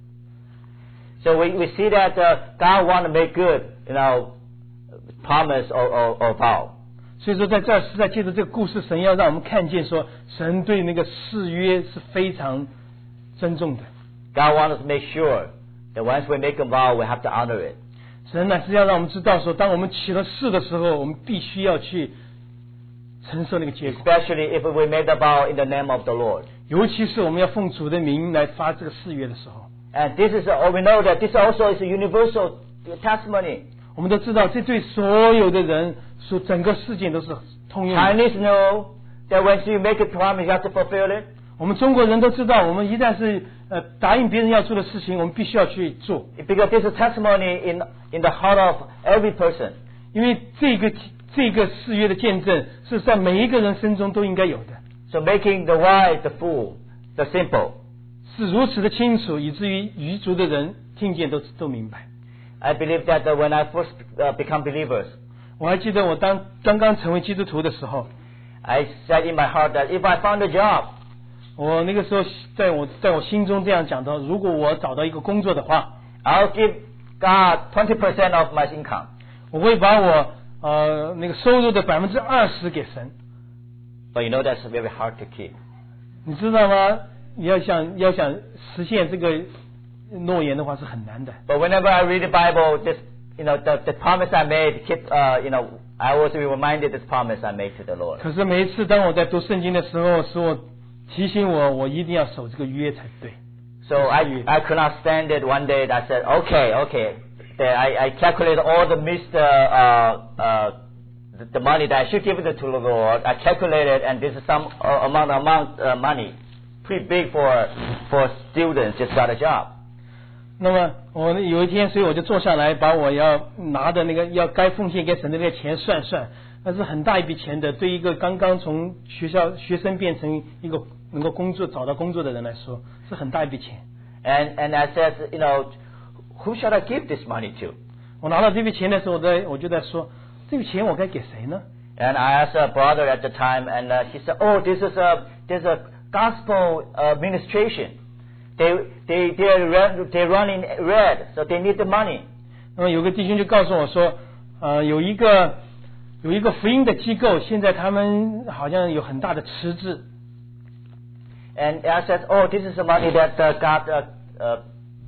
Speaker 1: So we we see that uh, God want to make good, you know, promise or or, or vow.
Speaker 2: 所以说在这儿是在借着这个故事，神要让我们看见说，神对那个誓约是非常尊重的。
Speaker 1: God wants us to make sure that once we make a vow, we have to honor it.
Speaker 2: 神呢是要让我们知道说，当我们起了誓的时候，我们必须要去承受那个结果。
Speaker 1: Especially if we made a vow in the name of the Lord.
Speaker 2: 尤其是我们要奉主的名来发这个誓约的时候。
Speaker 1: And this is, a, we know that this also is a universal testimony.
Speaker 2: 我们都知道，这对所有的人，所整个事件都是通用的。
Speaker 1: Chinese know that when you make a promise, you have to fulfill it.
Speaker 2: 我们中国人都知道，我们一旦是呃答应别人要做的事情，我们必须要去做。
Speaker 1: Because there's a testimony in in the heart of every person.
Speaker 2: 因为这个这个誓约的见证，是在每一个人身中都应该有的。
Speaker 1: So making the wise the fool, the simple.
Speaker 2: 是如此的清楚，以至于愚族的人听见都都明白。
Speaker 1: I believe that uh, when I first uh, become believers,
Speaker 2: 我还记得我当刚刚成为基督徒的时候，
Speaker 1: I said in my heart that if I found a job,
Speaker 2: 我那个时候在我在我心中这样讲到，如果我找到一个工作的话，
Speaker 1: I'll give God twenty percent of my income.
Speaker 2: 我会把我呃那个收入的百分之二十给神。
Speaker 1: But you know that's very hard to keep.
Speaker 2: 你知道吗？你要想要想实现这个诺言的话是很难的。
Speaker 1: But whenever I read the Bible, this you know the the promise I made, keep uh, you know I always be reminded this promise I made to the Lord.
Speaker 2: 可是每一次当我在读圣经的时候，使我提醒我，我一定要守这个约才对。
Speaker 1: So I I could not stand it. One day I said, okay, okay. Then I I calculated all the missed uh, uh, uh, the, the money that I should give it to the Lord. I calculated, and this is some uh, amount amount uh, money, pretty big for for students just got a job.
Speaker 2: 那么我有一天，所以我就坐下来，把我要拿的那个要该奉献给神的那个钱算算，那是很大一笔钱的。对一个刚刚从学校学生变成一个能够工作找到工作的人来说，是很大一笔钱。
Speaker 1: And and I said, you know, who should I give this money to?
Speaker 2: 我拿到这笔钱的时候，我在我就在说，这笔钱我该给谁呢？
Speaker 1: And I asked a brother at the time, and uh, he said, oh, this is a there's a gospel uh, administration. They they they run they run in red, so they need the money.
Speaker 2: 那么有个弟兄就告诉我说，呃，有一个有一个福音的机构，现在他们好像有很大的迟滞。
Speaker 1: And I said, oh, this is the money that uh, God uh, uh,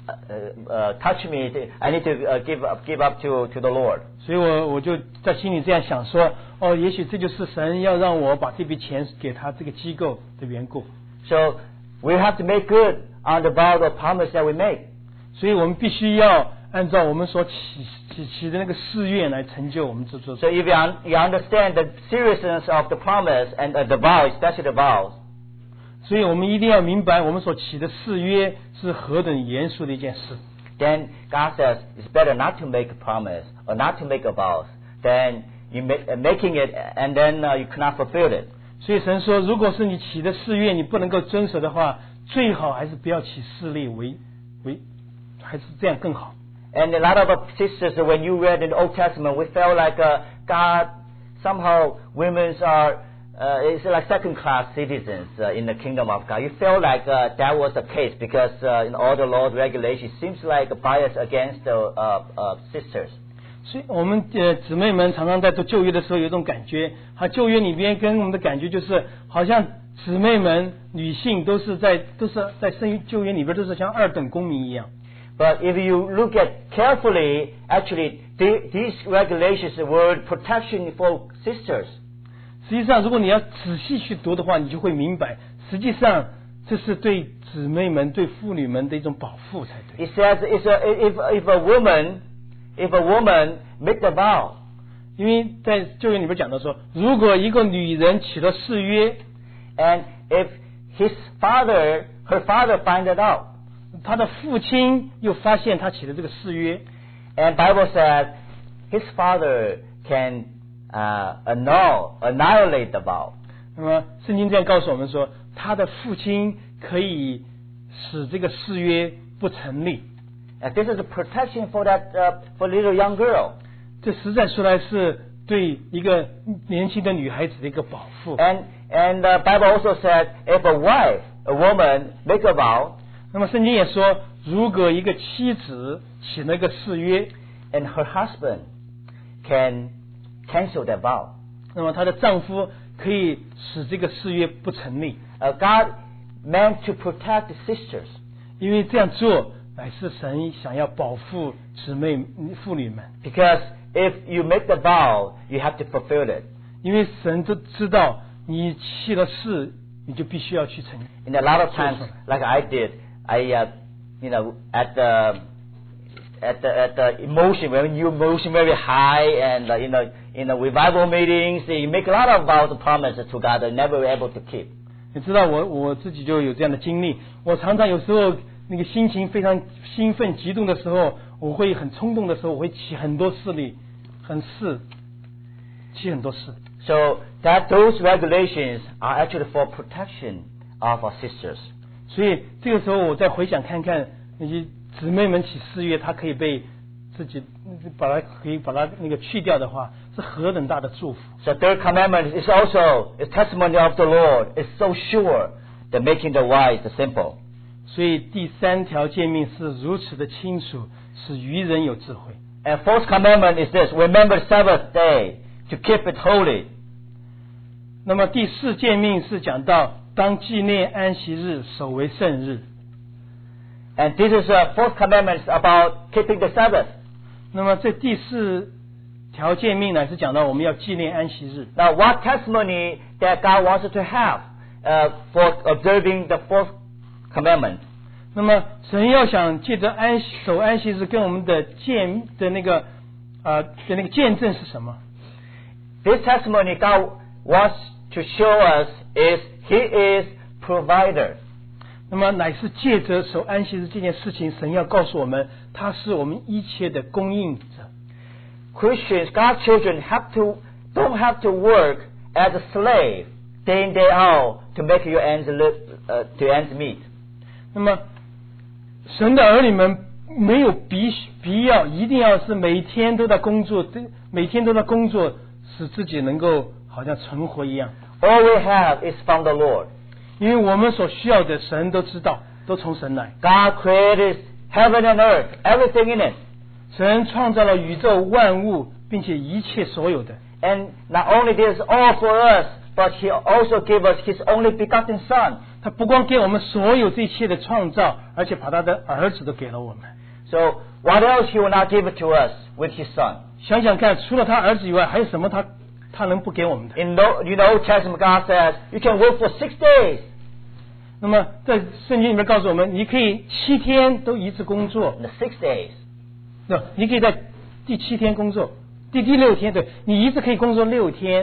Speaker 1: uh, uh, touch me. I need to uh, give up, give up to to the Lord.
Speaker 2: 所以我我就在心里这样想说，哦，也许这就是神要让我把这笔钱给他这个机构的缘故。
Speaker 1: So we have to make good on the vow of promise that we make.
Speaker 2: 所以我们必须要按照我们所起起起的那个誓愿来成就我们这做。
Speaker 1: So if you, un, you understand the seriousness of the promise and uh, the vow, especially the vows.
Speaker 2: 所以我们一定要明白我们所起的誓约是何等严肃的一件事。
Speaker 1: Then God says it's better not to make a promise or not to make a vow than you make, uh, making it and then uh, you cannot fulfill it.
Speaker 2: 所以神说，如果是你起的誓愿你不能够遵守的话，最好还是不要起誓力为为，还是这样更好。
Speaker 1: And a lot of our sisters, when you read in the Old Testament, we felt like uh, God somehow women are uh, it's like second-class citizens uh, in the kingdom of God. You felt like uh, that was the case because uh, in all the laws regulations seems like a bias against the uh, uh, sisters.
Speaker 2: 所以我们呃姊妹们常常在做旧约的时候有一种感觉，它旧约里边跟我们的感觉就是好像姊妹们女性都是在都是在圣旧约里边都是像二等公民一样。
Speaker 1: But if you look at carefully, actually the, these regulations were protection for sisters.
Speaker 2: 实际上，如果你要仔细去读的话，你就会明白，实际上这是对姊妹们、对妇女们的一种保护才对。
Speaker 1: It says it's a, if if a woman if a woman make the vow.
Speaker 2: 因为在旧约里边讲到说，如果一个女人起了誓约
Speaker 1: ，and if his father her father find it out.
Speaker 2: 他的父亲又发现他起了这个誓约
Speaker 1: and Bible says his father can uh, annul annihilate the vow.
Speaker 2: 那么圣经这样告诉我们说，他的父亲可以使这个誓约不成立。
Speaker 1: And this is a protection for that uh, for little young girl.
Speaker 2: 这实在说来是对一个年轻的女孩子的一个保护。
Speaker 1: And and the Bible also said if a wife a woman make a vow.
Speaker 2: 那么圣经也说，如果一个妻子起了一个誓约
Speaker 1: and her husband can cancel that vow.
Speaker 2: 那么她的丈夫可以使这个誓约不成立。
Speaker 1: Uh, God meant to protect the sisters.
Speaker 2: 因为这样做乃是神想要保护姊妹妇女们。
Speaker 1: Because if you make the vow, you have to fulfill it.
Speaker 2: 因为神都知道你起了誓，你就必须要去成。
Speaker 1: In a lot of times, like I did, I, uh, you know, at the at the at the emotion when you emotion very high, and uh, you know, in the revival meetings, you make a lot of vows and promises to God that never able to keep.
Speaker 2: 你知道我我自己就有这样的经历，我常常有时候那个心情非常兴奋、激动的时候，我会很冲动的时候，我会起很多誓力，很誓，起很多誓。
Speaker 1: So that those regulations are actually for protection of our sisters.
Speaker 2: 所以这个时候我再回想看看那些姊妹们起誓约，她可以被自己把它可以把它那个去掉的话，是何等大的祝福。
Speaker 1: So third commandment is also a testimony of the Lord. It's so sure that making the wise the simple.
Speaker 2: 所以第三条诫命是如此的清楚，使愚人有智慧。
Speaker 1: And fourth commandment is this: remember the Sabbath day to keep it holy.
Speaker 2: 那么第四诫命是讲到当纪念安息日，守为圣日。
Speaker 1: And this is a fourth commandment about keeping the Sabbath.
Speaker 2: 那么这第四条诫命呢，是讲到我们要纪念安息日。
Speaker 1: Now, what testimony that God wants us to have uh, for observing the fourth commandment?
Speaker 2: 那么神要想借着安守安息日跟我们的见的那个啊、呃、的那个见证是什么？
Speaker 1: This testimony God wants to show us is He is provider.
Speaker 2: 那么乃是借着守安息日这件事情，神要告诉我们，他是我们一切的供应者。
Speaker 1: Christians, God's children, have to don't have to work as a slave day in day out to make your ends live, uh, to ends meet.
Speaker 2: 那么神的儿女们没有必必要一定要是每天都在工作，每天都在工作，使自己能够好像存活一样。
Speaker 1: All we have is from the Lord.
Speaker 2: 因为我们所需要的神都知道，都从神来。
Speaker 1: God created heaven and earth, everything in it.
Speaker 2: 神创造了宇宙万物，并且一切所有的。
Speaker 1: And not only this, all for us, but He also gave us His only begotten Son,
Speaker 2: 他不光给我们所有这一切的创造，而且把他的儿子都给了我们。
Speaker 1: So what else he will not give it to us with his son?
Speaker 2: 想想看，除了他儿子以外，还有什么他他能不给我们的？
Speaker 1: In the, you know, Old Testament God says you can work for six days.
Speaker 2: 那么在圣经里面告诉我们，你可以七天都一直工作，
Speaker 1: In the six days.
Speaker 2: 对，你可以在第七天工作，第第六天，对，你一直可以工作六天。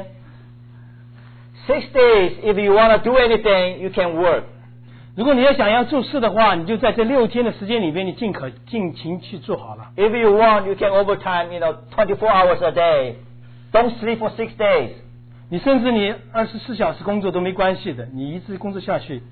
Speaker 1: Six days, if you want to do anything, you can work.
Speaker 2: 如果你要想要做事的话，你就在这六天的时间里面，你尽可尽情去做好了。
Speaker 1: If you want, you can overtime, you know, twenty-four hours a day. Don't sleep for six days.
Speaker 2: 你甚至你二十四小时工作都没关系的，你一直工作下去。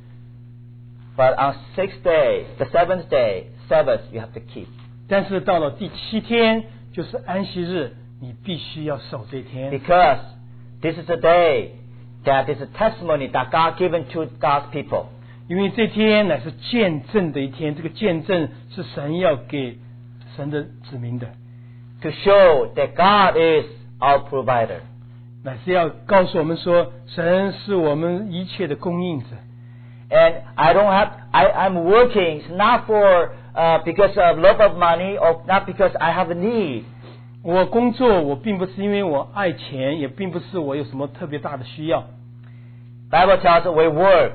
Speaker 1: But on sixth day, the seventh day, Sabbath, you have to keep.
Speaker 2: 但是到了第七天，就是安息日，你必须要守这天。
Speaker 1: Because this is a day that is a testimony that God given to God's people.
Speaker 2: 因为这天乃是见证的一天，这个见证是神要给神的子民的，
Speaker 1: To show that God is our provider.
Speaker 2: 乃是要告诉我们说，神是我们一切的供应者。
Speaker 1: And I don't have, I, I'm working not for, uh, because of love of money or not because I have a need.
Speaker 2: 我工作，我并不是因为我爱钱，也并不是我有什么特别大的需要。
Speaker 1: Bible tells us we work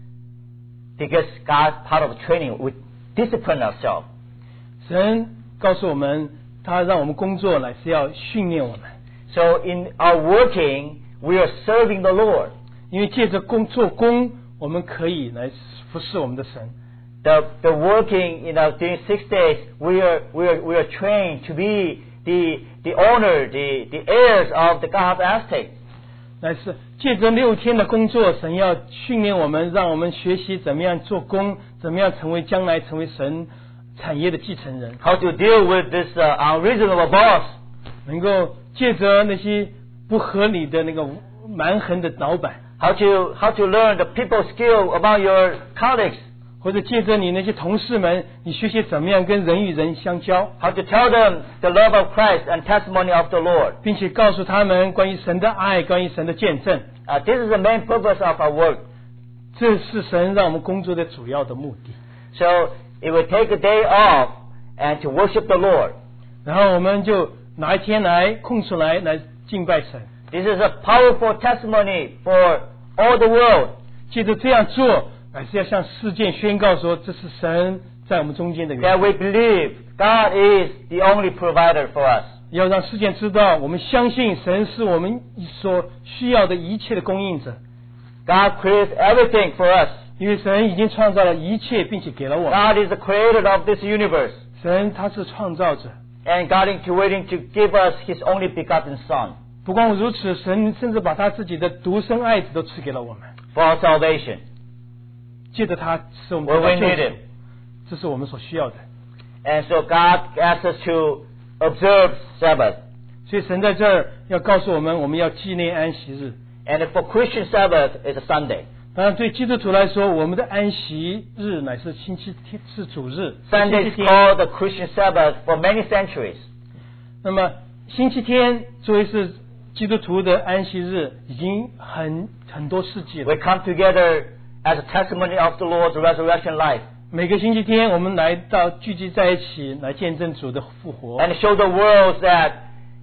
Speaker 1: because God's part of training. We discipline ourselves.
Speaker 2: 神告诉我们，他让我们工作乃是要训练我们，
Speaker 1: So in our working, we are serving the Lord.
Speaker 2: 因为借着工做工，我们可以来服侍我们的神。
Speaker 1: The, the working, you know, during six days, we are, we are, we are trained to be the, the owner, the, the heirs of the God's estate.
Speaker 2: 乃是借着六天的工作，神要训练我们，让我们学习怎么样做工，怎么样成为将来成为神产业的继承人。
Speaker 1: How to deal with this uh, unreasonable boss.
Speaker 2: 能够借着那些不合理的那个蛮横的老板，
Speaker 1: How to, how to learn the people skill among your colleagues.
Speaker 2: 或者借着你那些同事们，你学习怎么样跟人与人相交，
Speaker 1: How to tell them the love of Christ and testimony of the Lord.
Speaker 2: 并且告诉他们关于神的爱，关于神的见证。
Speaker 1: Uh, this is the main purpose of our work.
Speaker 2: 这是神让我们工作的主要的目的。
Speaker 1: So if we take a day off and to worship the Lord,
Speaker 2: 然后我们就拿一天来空出来来敬拜神。
Speaker 1: this is a powerful testimony for all the world.
Speaker 2: 借着这样做，乃是要向世界宣告说，这是神在我们中间的
Speaker 1: That
Speaker 2: 缘。
Speaker 1: we believe God is the only provider for us.
Speaker 2: 要让世界知道，我们相信神是我们所需要的一切的供应者。
Speaker 1: God creates everything for us.
Speaker 2: 因为神已经创造了一切，并且给了我们。
Speaker 1: God is the creator of this universe.
Speaker 2: 神他是创造者。
Speaker 1: And God is waiting to give us His only begotten Son
Speaker 2: 不光如此，神甚至把他自己的独生爱子都赐给了我们，
Speaker 1: for our salvation.
Speaker 2: 借着他使我们
Speaker 1: When
Speaker 2: 得
Speaker 1: we
Speaker 2: 到救
Speaker 1: need
Speaker 2: 赎
Speaker 1: Him.，
Speaker 2: 这是我们所需要的。
Speaker 1: And so God asks us to observe Sabbath.
Speaker 2: 所以神在这儿要告诉我们，我们要纪念安息日。
Speaker 1: And for Christian Sabbath is a Sunday.
Speaker 2: 当然，对基督徒来说，我们的安息日乃是星期天，是主日。
Speaker 1: Sunday
Speaker 2: 星
Speaker 1: is
Speaker 2: 期天。
Speaker 1: called the Christian Sabbath for many centuries.
Speaker 2: 那么星期天作为是基督徒的安息日，已经很很多世纪了。
Speaker 1: We come together as a testimony of the Lord's resurrection life
Speaker 2: 每个星期天，我们来到聚集在一起，来见证主的复活，
Speaker 1: and show the world that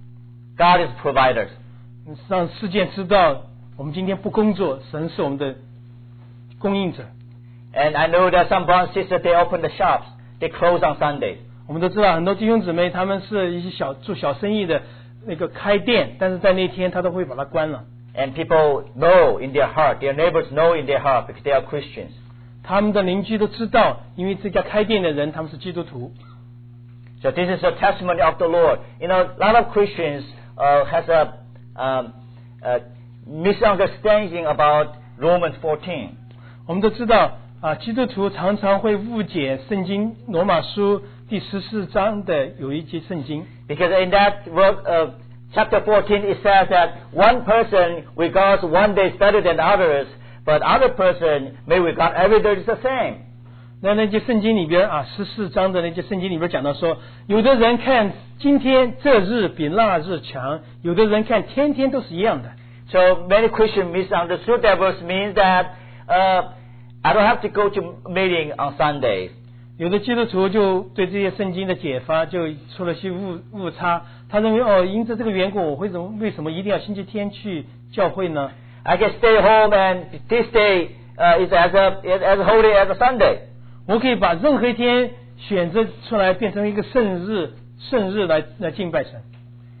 Speaker 1: God is provider.
Speaker 2: 让世界知道我们今天不工作，神是我们的供应者。
Speaker 1: And I know that some brothers and sisters, they open the shops, they close on Sundays.
Speaker 2: 我们都知道，很多弟兄姊妹他们是一些小做小生意的，那个开店，但是在那天他都会把它关了。
Speaker 1: And people know in their heart, their neighbors know in their heart because they are Christians.
Speaker 2: 他们的邻居都知道，因为这家开店的人他们是基督徒。
Speaker 1: So this is a testimony of the Lord. You know, a lot of Christians uh, has a, um, a misunderstanding about Romans fourteen.
Speaker 2: 我们都知道啊，基督徒常常会误解圣经罗马书第十四章的有一节圣经，
Speaker 1: Because in that verse, uh, chapter fourteen, it says that one person regards one day better than others, but other person may regard every day is the same.
Speaker 2: 那那节圣经里边啊，十四章的那节圣经里边讲到说，有的人看今天这日比那日强，有的人看天天都是一样的。
Speaker 1: So many Christians misunderstood that verse means that uh, I don't have to go to meeting on Sundays.
Speaker 2: 有的基督徒就对这些圣经的解发就出了些误误差，他认为哦，因着这个缘故，我会怎么为什么一定要星期天去教会呢？
Speaker 1: I can stay home and this day uh, is as a is as holy as a Sunday.
Speaker 2: 我可以把任何一天选择出来，变成一个圣日，圣日来来敬拜神。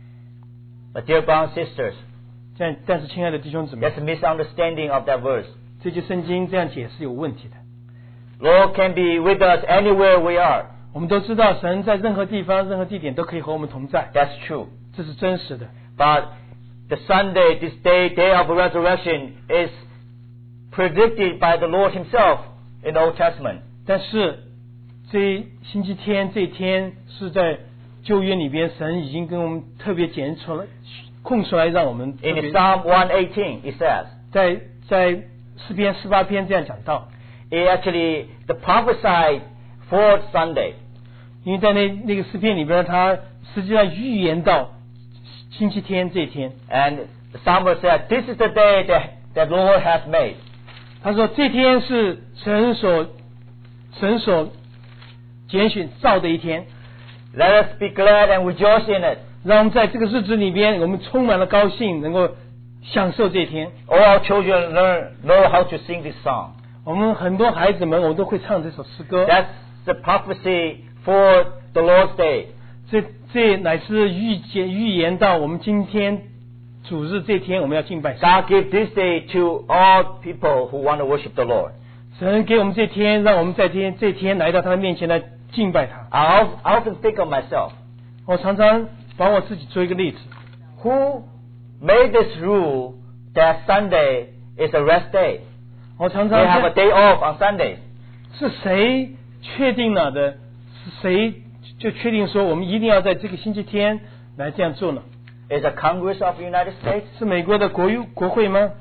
Speaker 1: But dear brothers and sisters,
Speaker 2: 这样，但是亲爱的弟兄姊妹，
Speaker 1: that's a misunderstanding of that verse.
Speaker 2: 这句圣经这样解释有问题的。
Speaker 1: Lord can be with us anywhere we are.
Speaker 2: 我们都知道，神在任何地方、任何地点都可以和我们同在，
Speaker 1: That's true.
Speaker 2: 这是真实的。
Speaker 1: But the Sunday, this day, day of resurrection, is predicted by the Lord Himself in the Old Testament.
Speaker 2: 但是这星期天这一天是在旧约里边，神已经跟我们特别拣出来、空出来，让我们特
Speaker 1: In
Speaker 2: 别
Speaker 1: Psalm one eighteen, it says,
Speaker 2: 在在诗篇十八篇这样讲到，
Speaker 1: it actually the prophesied for Sunday.
Speaker 2: 因为在那那个诗篇里边，他实际上预言到星期天这一天。
Speaker 1: And the psalmist said, "This is the day that that the Lord has made."
Speaker 2: 他说这天是神所神所拣选造的一天，
Speaker 1: Let us be glad and rejoice in it.
Speaker 2: 让我们在这个日子里边，我们充满了高兴，能够享受这一天。
Speaker 1: All our children learn know how to sing this song.
Speaker 2: 我们很多孩子们，我们都会唱这首诗歌。
Speaker 1: That's the prophecy for the Lord's Day.
Speaker 2: 这这乃是预见预言到我们今天主日这天，我们要敬拜神。
Speaker 1: God give this day to all people who want to worship the Lord.
Speaker 2: 神给我们这天，让我们在天这天来到他的面前来敬拜他。
Speaker 1: I I often think of myself.
Speaker 2: 我常常把我自己做一个例子。
Speaker 1: Who made this rule that Sunday is a rest day?
Speaker 2: 我常
Speaker 1: We have a
Speaker 2: 常
Speaker 1: day off on Sunday.
Speaker 2: 是谁确定了的？是谁就确定说我们一定要在这个星期天来这样做呢？
Speaker 1: Is it Congress of the United States?
Speaker 2: 是美国的国国会吗？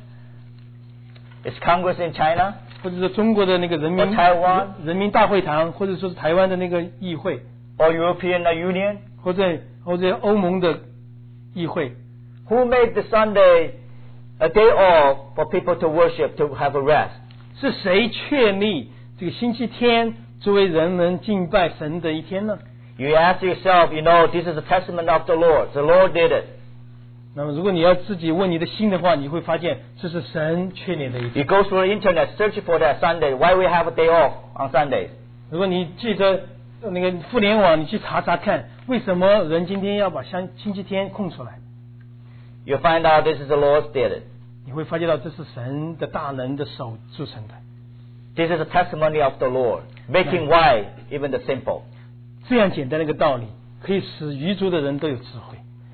Speaker 1: Is Congress in China?
Speaker 2: 或者是中国的那个人民
Speaker 1: Or Taiwan?
Speaker 2: 人民大会堂，或者说是台湾的那个议会，
Speaker 1: Or European Union?
Speaker 2: 或者或者欧盟的议会？
Speaker 1: Who made the Sunday a day off for people to worship, to have a rest?
Speaker 2: 是谁确立这个星期天作为人们敬拜神的一天呢？
Speaker 1: You ask yourself, you know, this is a testament of the Lord. The Lord did it.
Speaker 2: 那么，如果你要自己问你的心的话，你会发现这是神确立的一
Speaker 1: You
Speaker 2: 天。
Speaker 1: go through the internet, search for that Sunday. Why we have a day off on Sundays?
Speaker 2: 如果你记得那个互联网，你去查查看，为什么人今天要把星星期天空出来？
Speaker 1: You'll find out this is the Lord did it.
Speaker 2: 你会发觉到这是神的大能的手铸成的。
Speaker 1: This is a testimony of the Lord, making wise even the simple.
Speaker 2: 这样简单的一个道理，可以使愚拙的人都有智慧。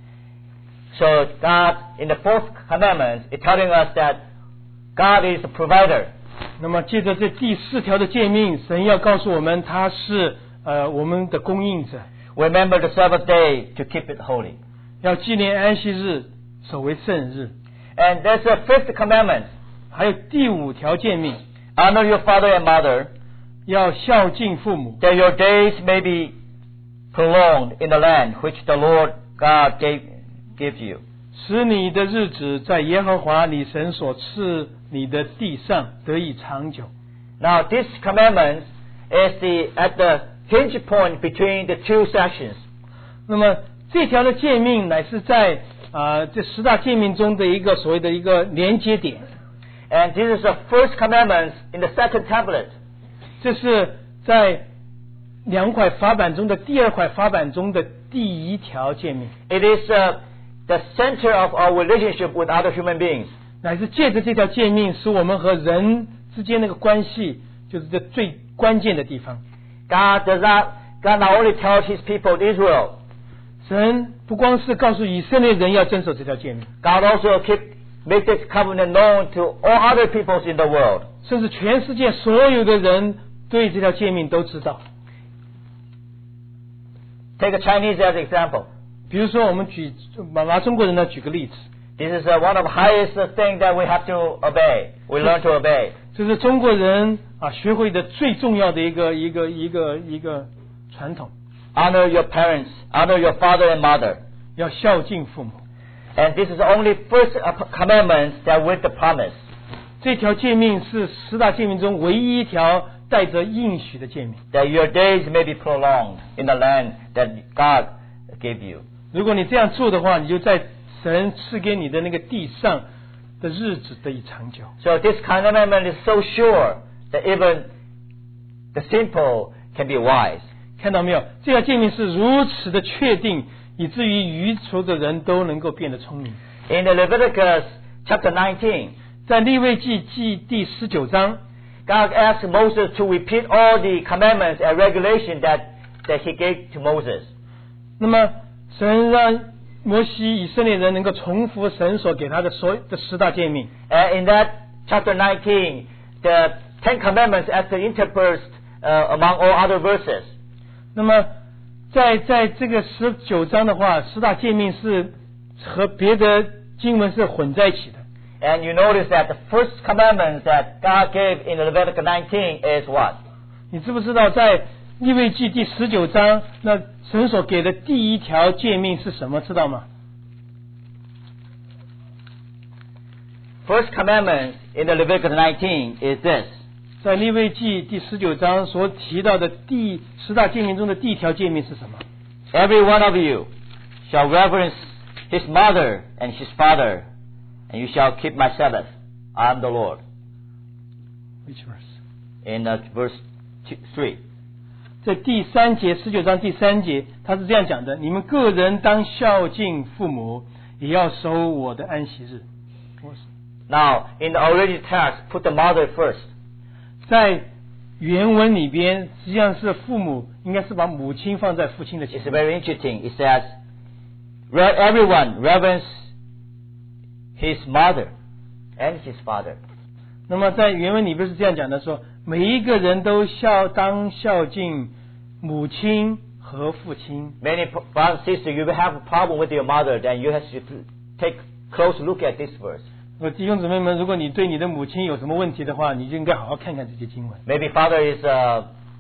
Speaker 1: So God, in the fourth commandment, is telling us that God is the provider.
Speaker 2: 那么，借着这第四条的诫命，神要告诉我们，他是呃我们的供应者，
Speaker 1: Remember the Sabbath day to keep it holy.
Speaker 2: 要纪念安息日，守为圣日。
Speaker 1: And there's a fifth commandment.
Speaker 2: 还有第五条诫命，
Speaker 1: Honor your father and mother,
Speaker 2: 要孝敬父母，
Speaker 1: that your days may be prolonged in the land which the Lord God gave, gives you.
Speaker 2: 使你的日子在耶和华你神所赐你的地上得以长久。
Speaker 1: Now this commandment is the at the hinge point between the two sections.
Speaker 2: 那么这条的诫命乃是在啊、呃、这十大诫命中的一个所谓的一个连接点。
Speaker 1: And this is the first commandment in the second tablet.
Speaker 2: 这是在两块法版中的第二块法版中的第一条诫命，
Speaker 1: It is uh, the center of our relationship with other human beings.
Speaker 2: 乃是借着这条诫命，使我们和人之间那个关系，就是这最关键的地方。
Speaker 1: God does not, God not only tells His people Israel,
Speaker 2: 神不光是告诉以色列人要遵守这条诫命，
Speaker 1: God also keep make this covenant known to all other peoples in the world.
Speaker 2: 甚至全世界所有的人对这条诫命都知道。
Speaker 1: Take a Chinese as an example.
Speaker 2: 比如说，我们举拿中国人来举个例子，
Speaker 1: This is uh, one of the highest things that we have to obey. We learn to obey.
Speaker 2: 这是中国人啊学会的最重要的一个一个一个一个传统，
Speaker 1: Honor your parents, honor your father and mother.
Speaker 2: 要孝敬父母。
Speaker 1: And this is the only first commandment that with the promise.
Speaker 2: 这条诫命是十大诫命中唯一一条带着应许的诫命。
Speaker 1: That your days may be prolonged in the land that God gave you.
Speaker 2: 如果你这样做的话，你就在神赐给你的那个地上的日子得以长久。
Speaker 1: So this commandment is so sure that even the simple can be wise.
Speaker 2: 看到没有？这条诫命是如此的确定，以至于愚拙的人都能够变得聪明。
Speaker 1: In the Leviticus chapter nineteen,
Speaker 2: 在利未记记第十九章，
Speaker 1: God asked Moses to repeat all the commandments and regulations that, that he gave to Moses.
Speaker 2: 那么神让摩西以色列人能够重复神所给他的所有的十大诫命。
Speaker 1: And in that chapter nineteen, the Ten Commandments actually interspersed uh, among all other verses.
Speaker 2: 那么在在这个十九章的话，十大诫命是和别的经文是混在一起的。
Speaker 1: And you notice that the first commandment that God gave in Leviticus nineteen is what?
Speaker 2: 你知不知道在利未记第十九章，那神所给的第一条诫命是什么？知道吗？
Speaker 1: First commandment in the Leviticus nineteen is this.
Speaker 2: 在利未记第十九章所提到的第十大诫命中的第一条诫命是什么？
Speaker 1: Every one of you shall reverence his mother and his father, and you shall keep my Sabbath. I am the Lord.
Speaker 2: Which verse?
Speaker 1: In uh, verse two, three.
Speaker 2: 在第三节，十九章第三节，他是这样讲的：你们个人当孝敬父母，也要守我的安息日。
Speaker 1: Now, in the original text, put the mother first.
Speaker 2: 在原文里边，实际上是父母应该是把母亲放在父亲的前
Speaker 1: It's
Speaker 2: 面。
Speaker 1: very interesting. It says, "Re- everyone reverence his mother and his father."
Speaker 2: 那么在原文里边是这样讲的：说每一个人都孝当孝敬母亲和父亲。
Speaker 1: Many brothers and sisters, you will have a problem with your mother, then you have to take close look at this verse.
Speaker 2: 我弟兄姊妹们，如果你对你的母亲有什么问题的话，你就应该好好看看这些经文。
Speaker 1: Maybe father is uh,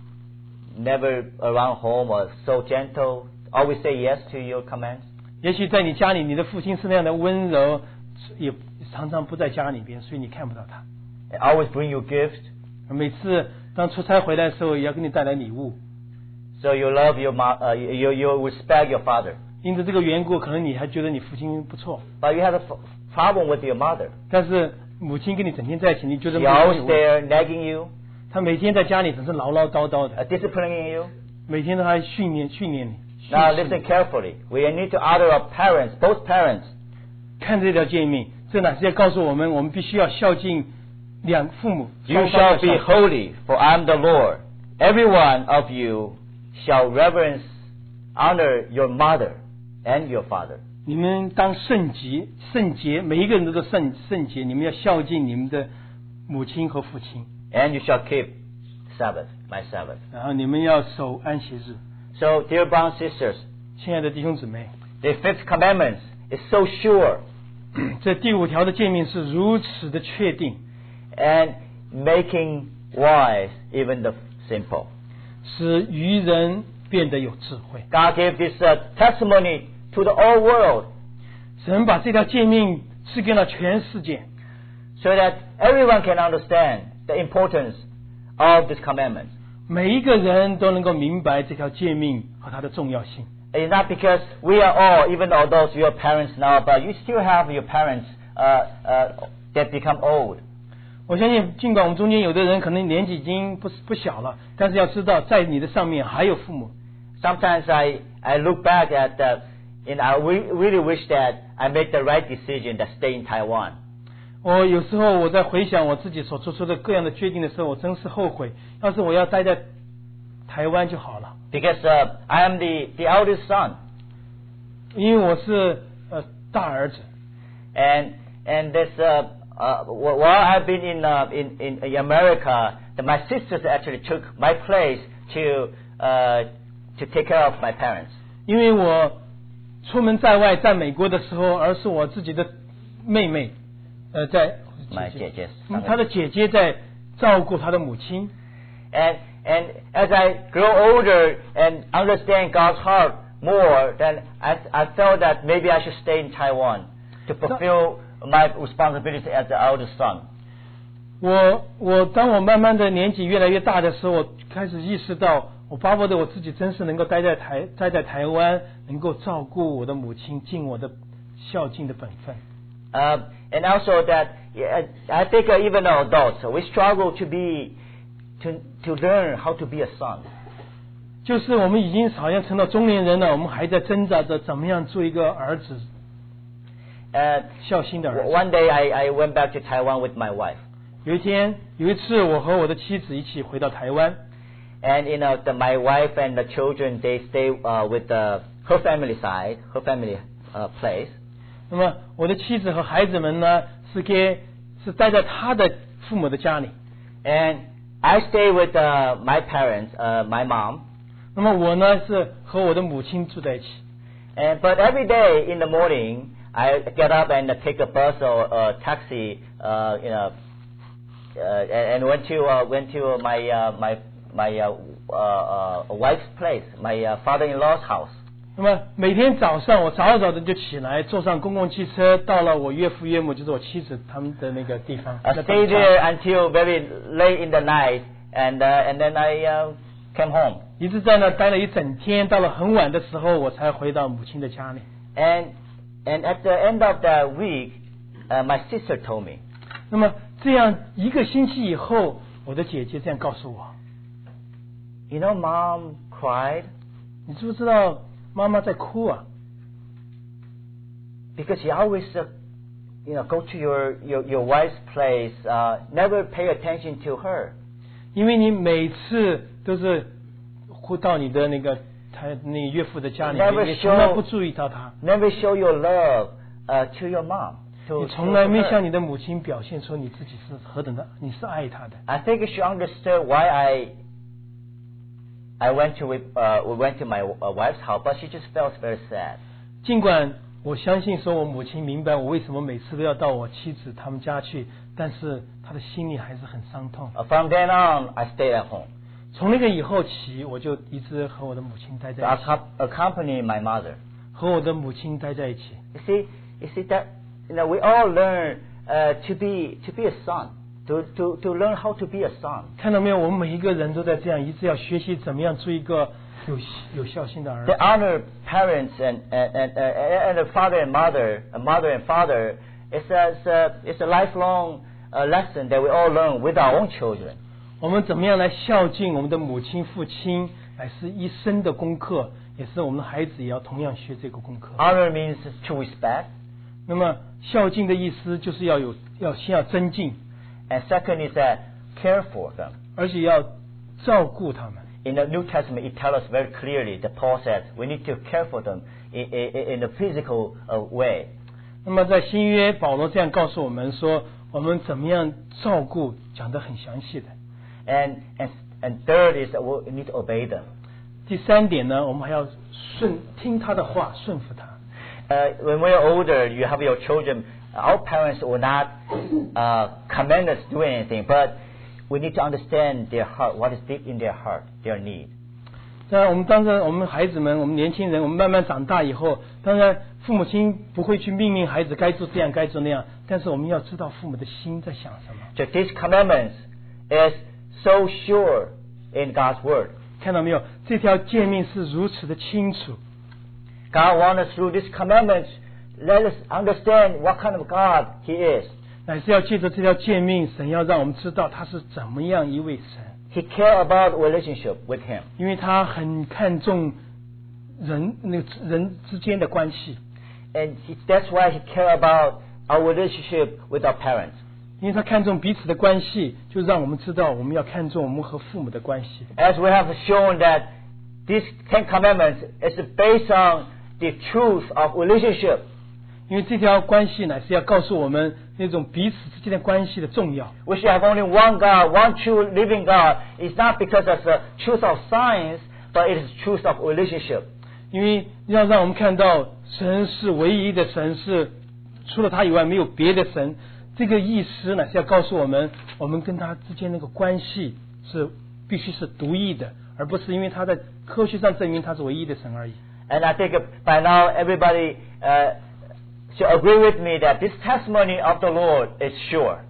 Speaker 1: never around home or so gentle, always say yes to your commands.
Speaker 2: 也许在你家里，你的父亲是那样的温柔，也常常不在家里边，所以你看不到他。
Speaker 1: And always bring you gifts.
Speaker 2: 每次当出差回来的时候，也要给你带来礼物。
Speaker 1: So you love your mo- uh, you, you respect your father.
Speaker 2: 因此这个缘故，可能你还觉得你父亲不错，
Speaker 1: But you have a f- problem with your mother.
Speaker 2: 但是母亲跟你整天在一起，你觉得
Speaker 1: She
Speaker 2: 没有
Speaker 1: always
Speaker 2: 问题。
Speaker 1: there nagging you,
Speaker 2: 她每天在家里总是唠唠叨叨
Speaker 1: uh,
Speaker 2: 的，
Speaker 1: disciplining you.
Speaker 2: 每天都还训练训练你。
Speaker 1: Now
Speaker 2: 训斥
Speaker 1: listen
Speaker 2: 你
Speaker 1: carefully. We need to honor our parents, both parents.
Speaker 2: 看这条诫命，这乃是在告诉我们，我们必须要孝敬两父母。
Speaker 1: You
Speaker 2: 双方
Speaker 1: shall
Speaker 2: 要
Speaker 1: be
Speaker 2: 孝敬
Speaker 1: holy, for I am the Lord. Every one of you shall reverence, honor your mother and your father.
Speaker 2: 你们当圣洁，圣洁，每一个人都是圣圣洁。你们要孝敬你们的母亲和父亲，
Speaker 1: And you shall keep Sabbath, my Sabbath.
Speaker 2: 然后你们要守安息日。
Speaker 1: So, dear brothers and sisters,
Speaker 2: 亲爱的弟兄姊妹，
Speaker 1: the fifth commandment is so sure
Speaker 2: 这第五条的诫命是如此的确定，
Speaker 1: and making wise even the simple.
Speaker 2: 使愚人变得有智慧。
Speaker 1: God gave this uh, testimony to the whole world
Speaker 2: 神把这条诫命赐给了全世界，
Speaker 1: so that everyone can understand the importance of this commandment.
Speaker 2: 每一个人都能够明白这条诫命和它的重要性。
Speaker 1: It's not because we are all, even although your parents now, but you still have your parents uh, uh, that become old.
Speaker 2: 我相信，尽管我们中间有的人可能年纪已经不不小了，但是要知道，在你的上面还有父母。
Speaker 1: Sometimes I, I look back at the, and I re- really wish that I made the right decision that stay in Taiwan.
Speaker 2: 我有时候我在回想我自己所做出的各样的决定的时候，我真是后悔，要是我要待在台湾就好了。
Speaker 1: Because uh, I am the, the eldest son.
Speaker 2: 因为我是呃大儿子，
Speaker 1: And, and this, uh, uh, while I've been in, uh, in, in America, that my sisters actually took my place to, uh, to take care of my parents.
Speaker 2: 因为我出门在外，在美国的时候，而是我自己的妹妹，呃，在
Speaker 1: My 姐姐。
Speaker 2: 嗯她的姐姐在照顾她的母亲。
Speaker 1: And, and as I grow older and understand God's heart more, then I, I felt that maybe I should stay in Taiwan to fulfill my responsibility as the eldest son.
Speaker 2: 我我当我慢慢的年纪越来越大的时候，我开始意识到，我巴不得我自己真是能够待在台待在台湾，能够照顾我的母亲，尽我的孝敬的本分。
Speaker 1: Um, and also that yeah, I think uh, even adults we struggle to be to to learn how to be a son.
Speaker 2: 就是我们已经好像成了中年人了，我们还在挣扎着怎么样做一个儿子，
Speaker 1: Uh,
Speaker 2: 孝心的儿子。
Speaker 1: one day I, I went back to Taiwan with my wife.
Speaker 2: 有一天，有一次，我和我的妻子一起回到台湾。
Speaker 1: And you know, the, my wife and the children they stay uh, with the, her family side, her family uh, place.
Speaker 2: 那么，我的妻子和孩子们呢，是给是待在他的父母的家里。
Speaker 1: And I stay with uh, my parents, uh, my mom.
Speaker 2: 那么我呢，是和我的母亲住在一起。
Speaker 1: And but every day in the morning, I get up and take a bus or a taxi, uh, you know, uh, and, and went to uh, went to my uh, my my uh, uh, uh, wife's place, my uh, father-in-law's house.
Speaker 2: 那么每天早上我早早的就起来，坐上公共汽车，到了我岳父岳母，就是我妻子他们的那个地方。
Speaker 1: I stayed there until very late in the night, and uh, and then I uh, came home.
Speaker 2: 一直在那待了一整天，到了很晚的时候，我才回到母亲的家里。
Speaker 1: And and at the end of the week, uh, my sister told me.
Speaker 2: 那么这样一个星期以后，我的姐姐这样告诉我
Speaker 1: You know, Mom cried
Speaker 2: 你知不知道妈妈在哭啊？
Speaker 1: because she always, uh, you know, go to your your, your wife's place, uh, never pay attention to her.
Speaker 2: 因为你每次都是会到你的那个他那个岳父的家里
Speaker 1: Never
Speaker 2: 面，你从来
Speaker 1: show-
Speaker 2: 不注意到他，
Speaker 1: Never show your love uh, to your mom. To,
Speaker 2: 你
Speaker 1: to
Speaker 2: 从来没
Speaker 1: her.
Speaker 2: 向你的母亲表现出你自己是何等的，你是爱她的。
Speaker 1: I think she understood why I I went to uh, we went to my uh, wife's house, but she just felt very sad.
Speaker 2: 尽管我相信说我母亲明白我为什么每次都要到我妻子他们家去，但是她的心里还是很伤痛。
Speaker 1: Uh, from then on, I stayed at home
Speaker 2: 从那个以后起，我就一直和我的母亲待
Speaker 1: to
Speaker 2: 在一起，
Speaker 1: accom- accompany my mother.
Speaker 2: 和我的母亲待在一起。
Speaker 1: You see, you see that you know we all learn uh, to be to be a son, to, to, to learn how to be a son.
Speaker 2: 看到没有？我们每一个人都在这样，一直要学习怎么样做一个有有孝心的儿
Speaker 1: To
Speaker 2: 子。
Speaker 1: honor parents and and and, uh, and the father and mother, a mother and father, it's a it's a, it's a lifelong uh, lesson that we all learn with our own children.
Speaker 2: 我们怎么样来孝敬我们的母亲、父亲，乃是一生的功课，也是我们的孩子也要同样学这个功课。
Speaker 1: Honor means to respect,
Speaker 2: 那么孝敬的意思就是要有要先要尊敬，
Speaker 1: and second is that care for them.
Speaker 2: 而且要照顾他们。
Speaker 1: In the New Testament, it tells us very clearly that Paul says we need to care for them in, in, in a physical uh, way.
Speaker 2: 那么在新约，保罗这样告诉我们说，我们怎么样照顾，讲得很详细的。
Speaker 1: And, and, and third is that we need to obey them.
Speaker 2: 第三点呢，我们还要顺听他的话，顺服他。
Speaker 1: Uh, when we're older, you have your children, our parents will not uh, command us to do anything, but we need to understand their heart, what is deep in their heart, their need.
Speaker 2: 当然，我们当然，我们孩子们，我们年轻人，我们慢慢长大以后，当然父母亲不会去命令孩子该做这样，该做那样，但是我们要知道父母的心在想什么。
Speaker 1: So these commandments is so sure in God's word.
Speaker 2: 看到没有？这条诫命是如此的清楚。
Speaker 1: God wants us through these commandments, let us understand what kind of God He is.
Speaker 2: 乃是要借着这条诫命，神要让我们知道他是怎么样一位神，
Speaker 1: He cares about relationship with Him.
Speaker 2: 因为他很看重人那个人之间的关系，
Speaker 1: And he, that's why He cares about our relationship with our parents.
Speaker 2: 因为他看重彼此的关系，就让我们知道我们要看重我们和父母的关系。
Speaker 1: As we have shown that these Ten Commandments is based on the truth of relationship.
Speaker 2: 因为这条关系乃是要告诉我们那种彼此之间的关系的重要。
Speaker 1: We should have only one God, one true living God. It's not because of the truth of science, but it is truth of relationship.
Speaker 2: 因为要让我们看到神是唯一的神，是除了他以外没有别的神。这个意思乃是要告诉我们，我们跟他之间那个关系是必须是独一的，而不是因为他在科学上证明他是唯一的神而已。
Speaker 1: And I think by now everybody uh, should agree with me that this testimony of the Lord is sure.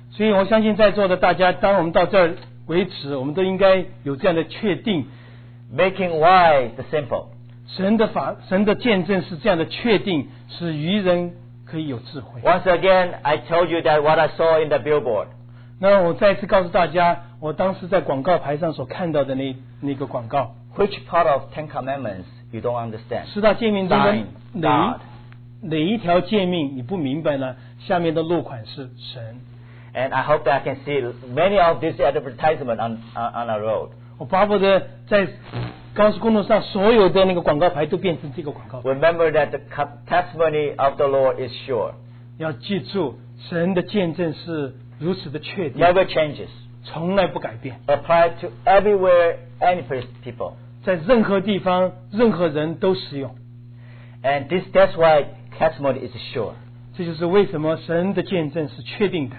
Speaker 2: 所以我相信在座的大家，当我们到这儿为止，我们都应该有这样的确定。
Speaker 1: Making wise the simple.
Speaker 2: 神的法，神的见证是这样的确定，使愚人可以有智慧。
Speaker 1: Once again, I told you that what I saw in the billboard.
Speaker 2: 那我再次告诉大家，我当时在广告牌上所看到的那那个广告。
Speaker 1: Which part of Ten Commandments you don't understand?
Speaker 2: 十大诫命中的
Speaker 1: Sign
Speaker 2: 哪
Speaker 1: God.
Speaker 2: 一哪一条诫命你不明白呢？下面的落款是神。
Speaker 1: And I hope that I can see many of these advertisements on, on, on a road.
Speaker 2: 我巴不得在高速公路上所有的那个广告牌都变成这个广告。
Speaker 1: Remember that the testimony of the Lord is sure.
Speaker 2: 要记住，神的见证是如此的确定，
Speaker 1: Never changes.
Speaker 2: 从来不改变。
Speaker 1: Apply to everywhere, any people.
Speaker 2: 在任何地方、任何人都适用。
Speaker 1: And this, that's why testimony is sure.
Speaker 2: 这就是为什么神的见证是确定的。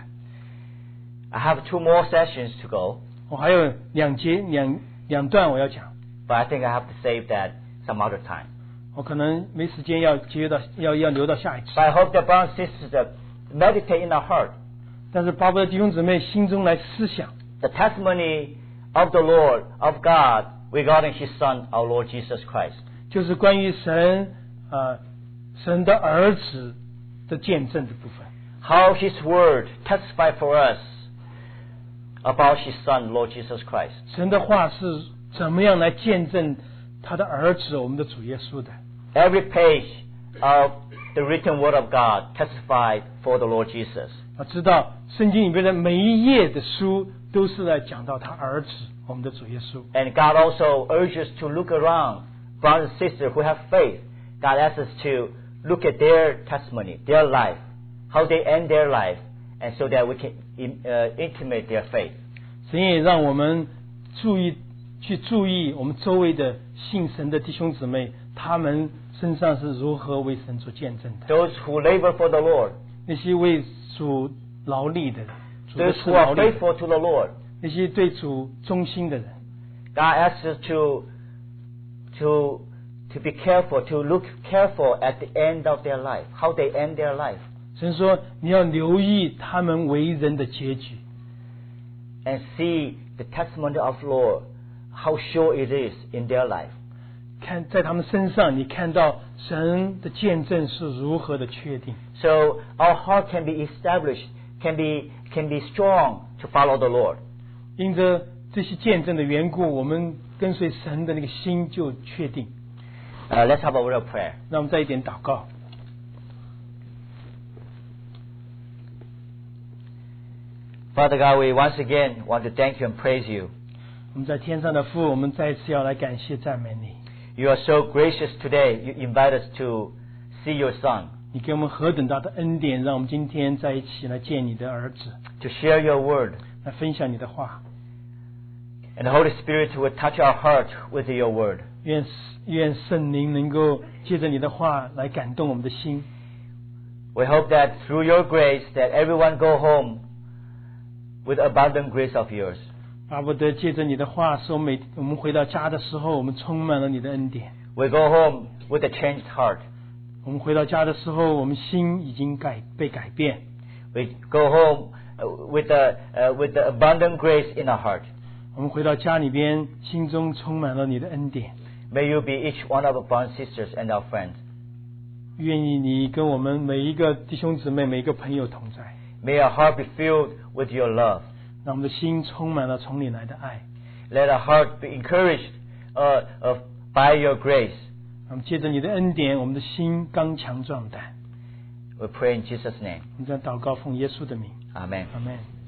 Speaker 1: I have two more sessions to go.
Speaker 2: 我还有两节两两段我要讲。
Speaker 1: But I think I have to save that some other time.
Speaker 2: 我可能没时间要接到要要留到下一次。
Speaker 1: But I hope that brothers and sisters meditate in our heart.
Speaker 2: 但是巴不得弟兄姊妹心中来思想
Speaker 1: The testimony of the Lord, of God, regarding His Son, our Lord Jesus Christ.
Speaker 2: 就是关于神呃神的儿子的见证的部分。
Speaker 1: How His Word testified for us about His Son, Lord Jesus Christ.
Speaker 2: 神的话是怎么样来见证他的儿子我们的主耶稣的。
Speaker 1: Every page of the written Word of God testified for the Lord Jesus.
Speaker 2: 我知道圣经里面的每一页的书都是在讲到他儿子我们的主耶稣。
Speaker 1: And God also urges us to look around, brothers and sisters who have faith. God asks us to look at their testimony, their life, how they end their life, and so that we can uh, intimate their faith.
Speaker 2: 神也让我们注意去注意我们周围的信神的弟兄姊妹，他们身上是如何为神做见证的。
Speaker 1: Those who labor for the Lord,
Speaker 2: 那些为主劳力的人，主的
Speaker 1: those
Speaker 2: 事
Speaker 1: who
Speaker 2: 劳
Speaker 1: are
Speaker 2: 力的人，
Speaker 1: faithful to the Lord.
Speaker 2: 那些对主忠心的人，
Speaker 1: God asks us to, to, to be careful, to look careful at the end of their life, how they end their life,
Speaker 2: 神说你要留意他们为人的结局，
Speaker 1: and see the testimony of the Lord, how sure it is in their life.
Speaker 2: 看在他们身上，你看到神的见证是如何的确定。
Speaker 1: So our heart can be established, can be, can be strong to follow the Lord.
Speaker 2: 因着这些见证的缘故，我们跟随神的那个心就确定。
Speaker 1: Uh, let's have a word of prayer.
Speaker 2: 让我们再一点祷告。
Speaker 1: Father God, we once again want to thank you and praise you.
Speaker 2: 我们在天上的父，我们再一次要来感谢赞美你。
Speaker 1: You are so gracious today. You invite us to see your Son,
Speaker 2: 你给我们何等大的恩典，让我们今天在一起来见你的儿子，
Speaker 1: to share your word.
Speaker 2: 来分享你的话。
Speaker 1: And the Holy Spirit will touch our heart with your word.
Speaker 2: 愿愿圣灵能够借着你的话来感动我们的心。
Speaker 1: We hope that through your grace that everyone go home with abundant grace of yours.
Speaker 2: 巴不得借着你的话，使我们每我们回到家的时候，我们充满了你的恩典。
Speaker 1: We go home with a changed heart.
Speaker 2: 我们回到家的时候，我们心已经改被改变。
Speaker 1: We go home uh, with the, uh, with the abundant grace in our heart.
Speaker 2: 我们回到家里边，心中充满了你的恩典。
Speaker 1: May you be each one of our brothers and sisters and our friends.
Speaker 2: 愿意你跟我们每一个弟兄姊妹、每一个朋友同在，
Speaker 1: May our heart be filled with your love.
Speaker 2: 让我们的心充满了从你来的爱。
Speaker 1: Let our heart be encouraged uh, uh, by your grace.
Speaker 2: 我们借着你的恩典，我们的心刚强壮胆。
Speaker 1: We pray in Jesus' name.
Speaker 2: 我们在祷告奉耶稣的名，
Speaker 1: Amen.
Speaker 2: 阿门。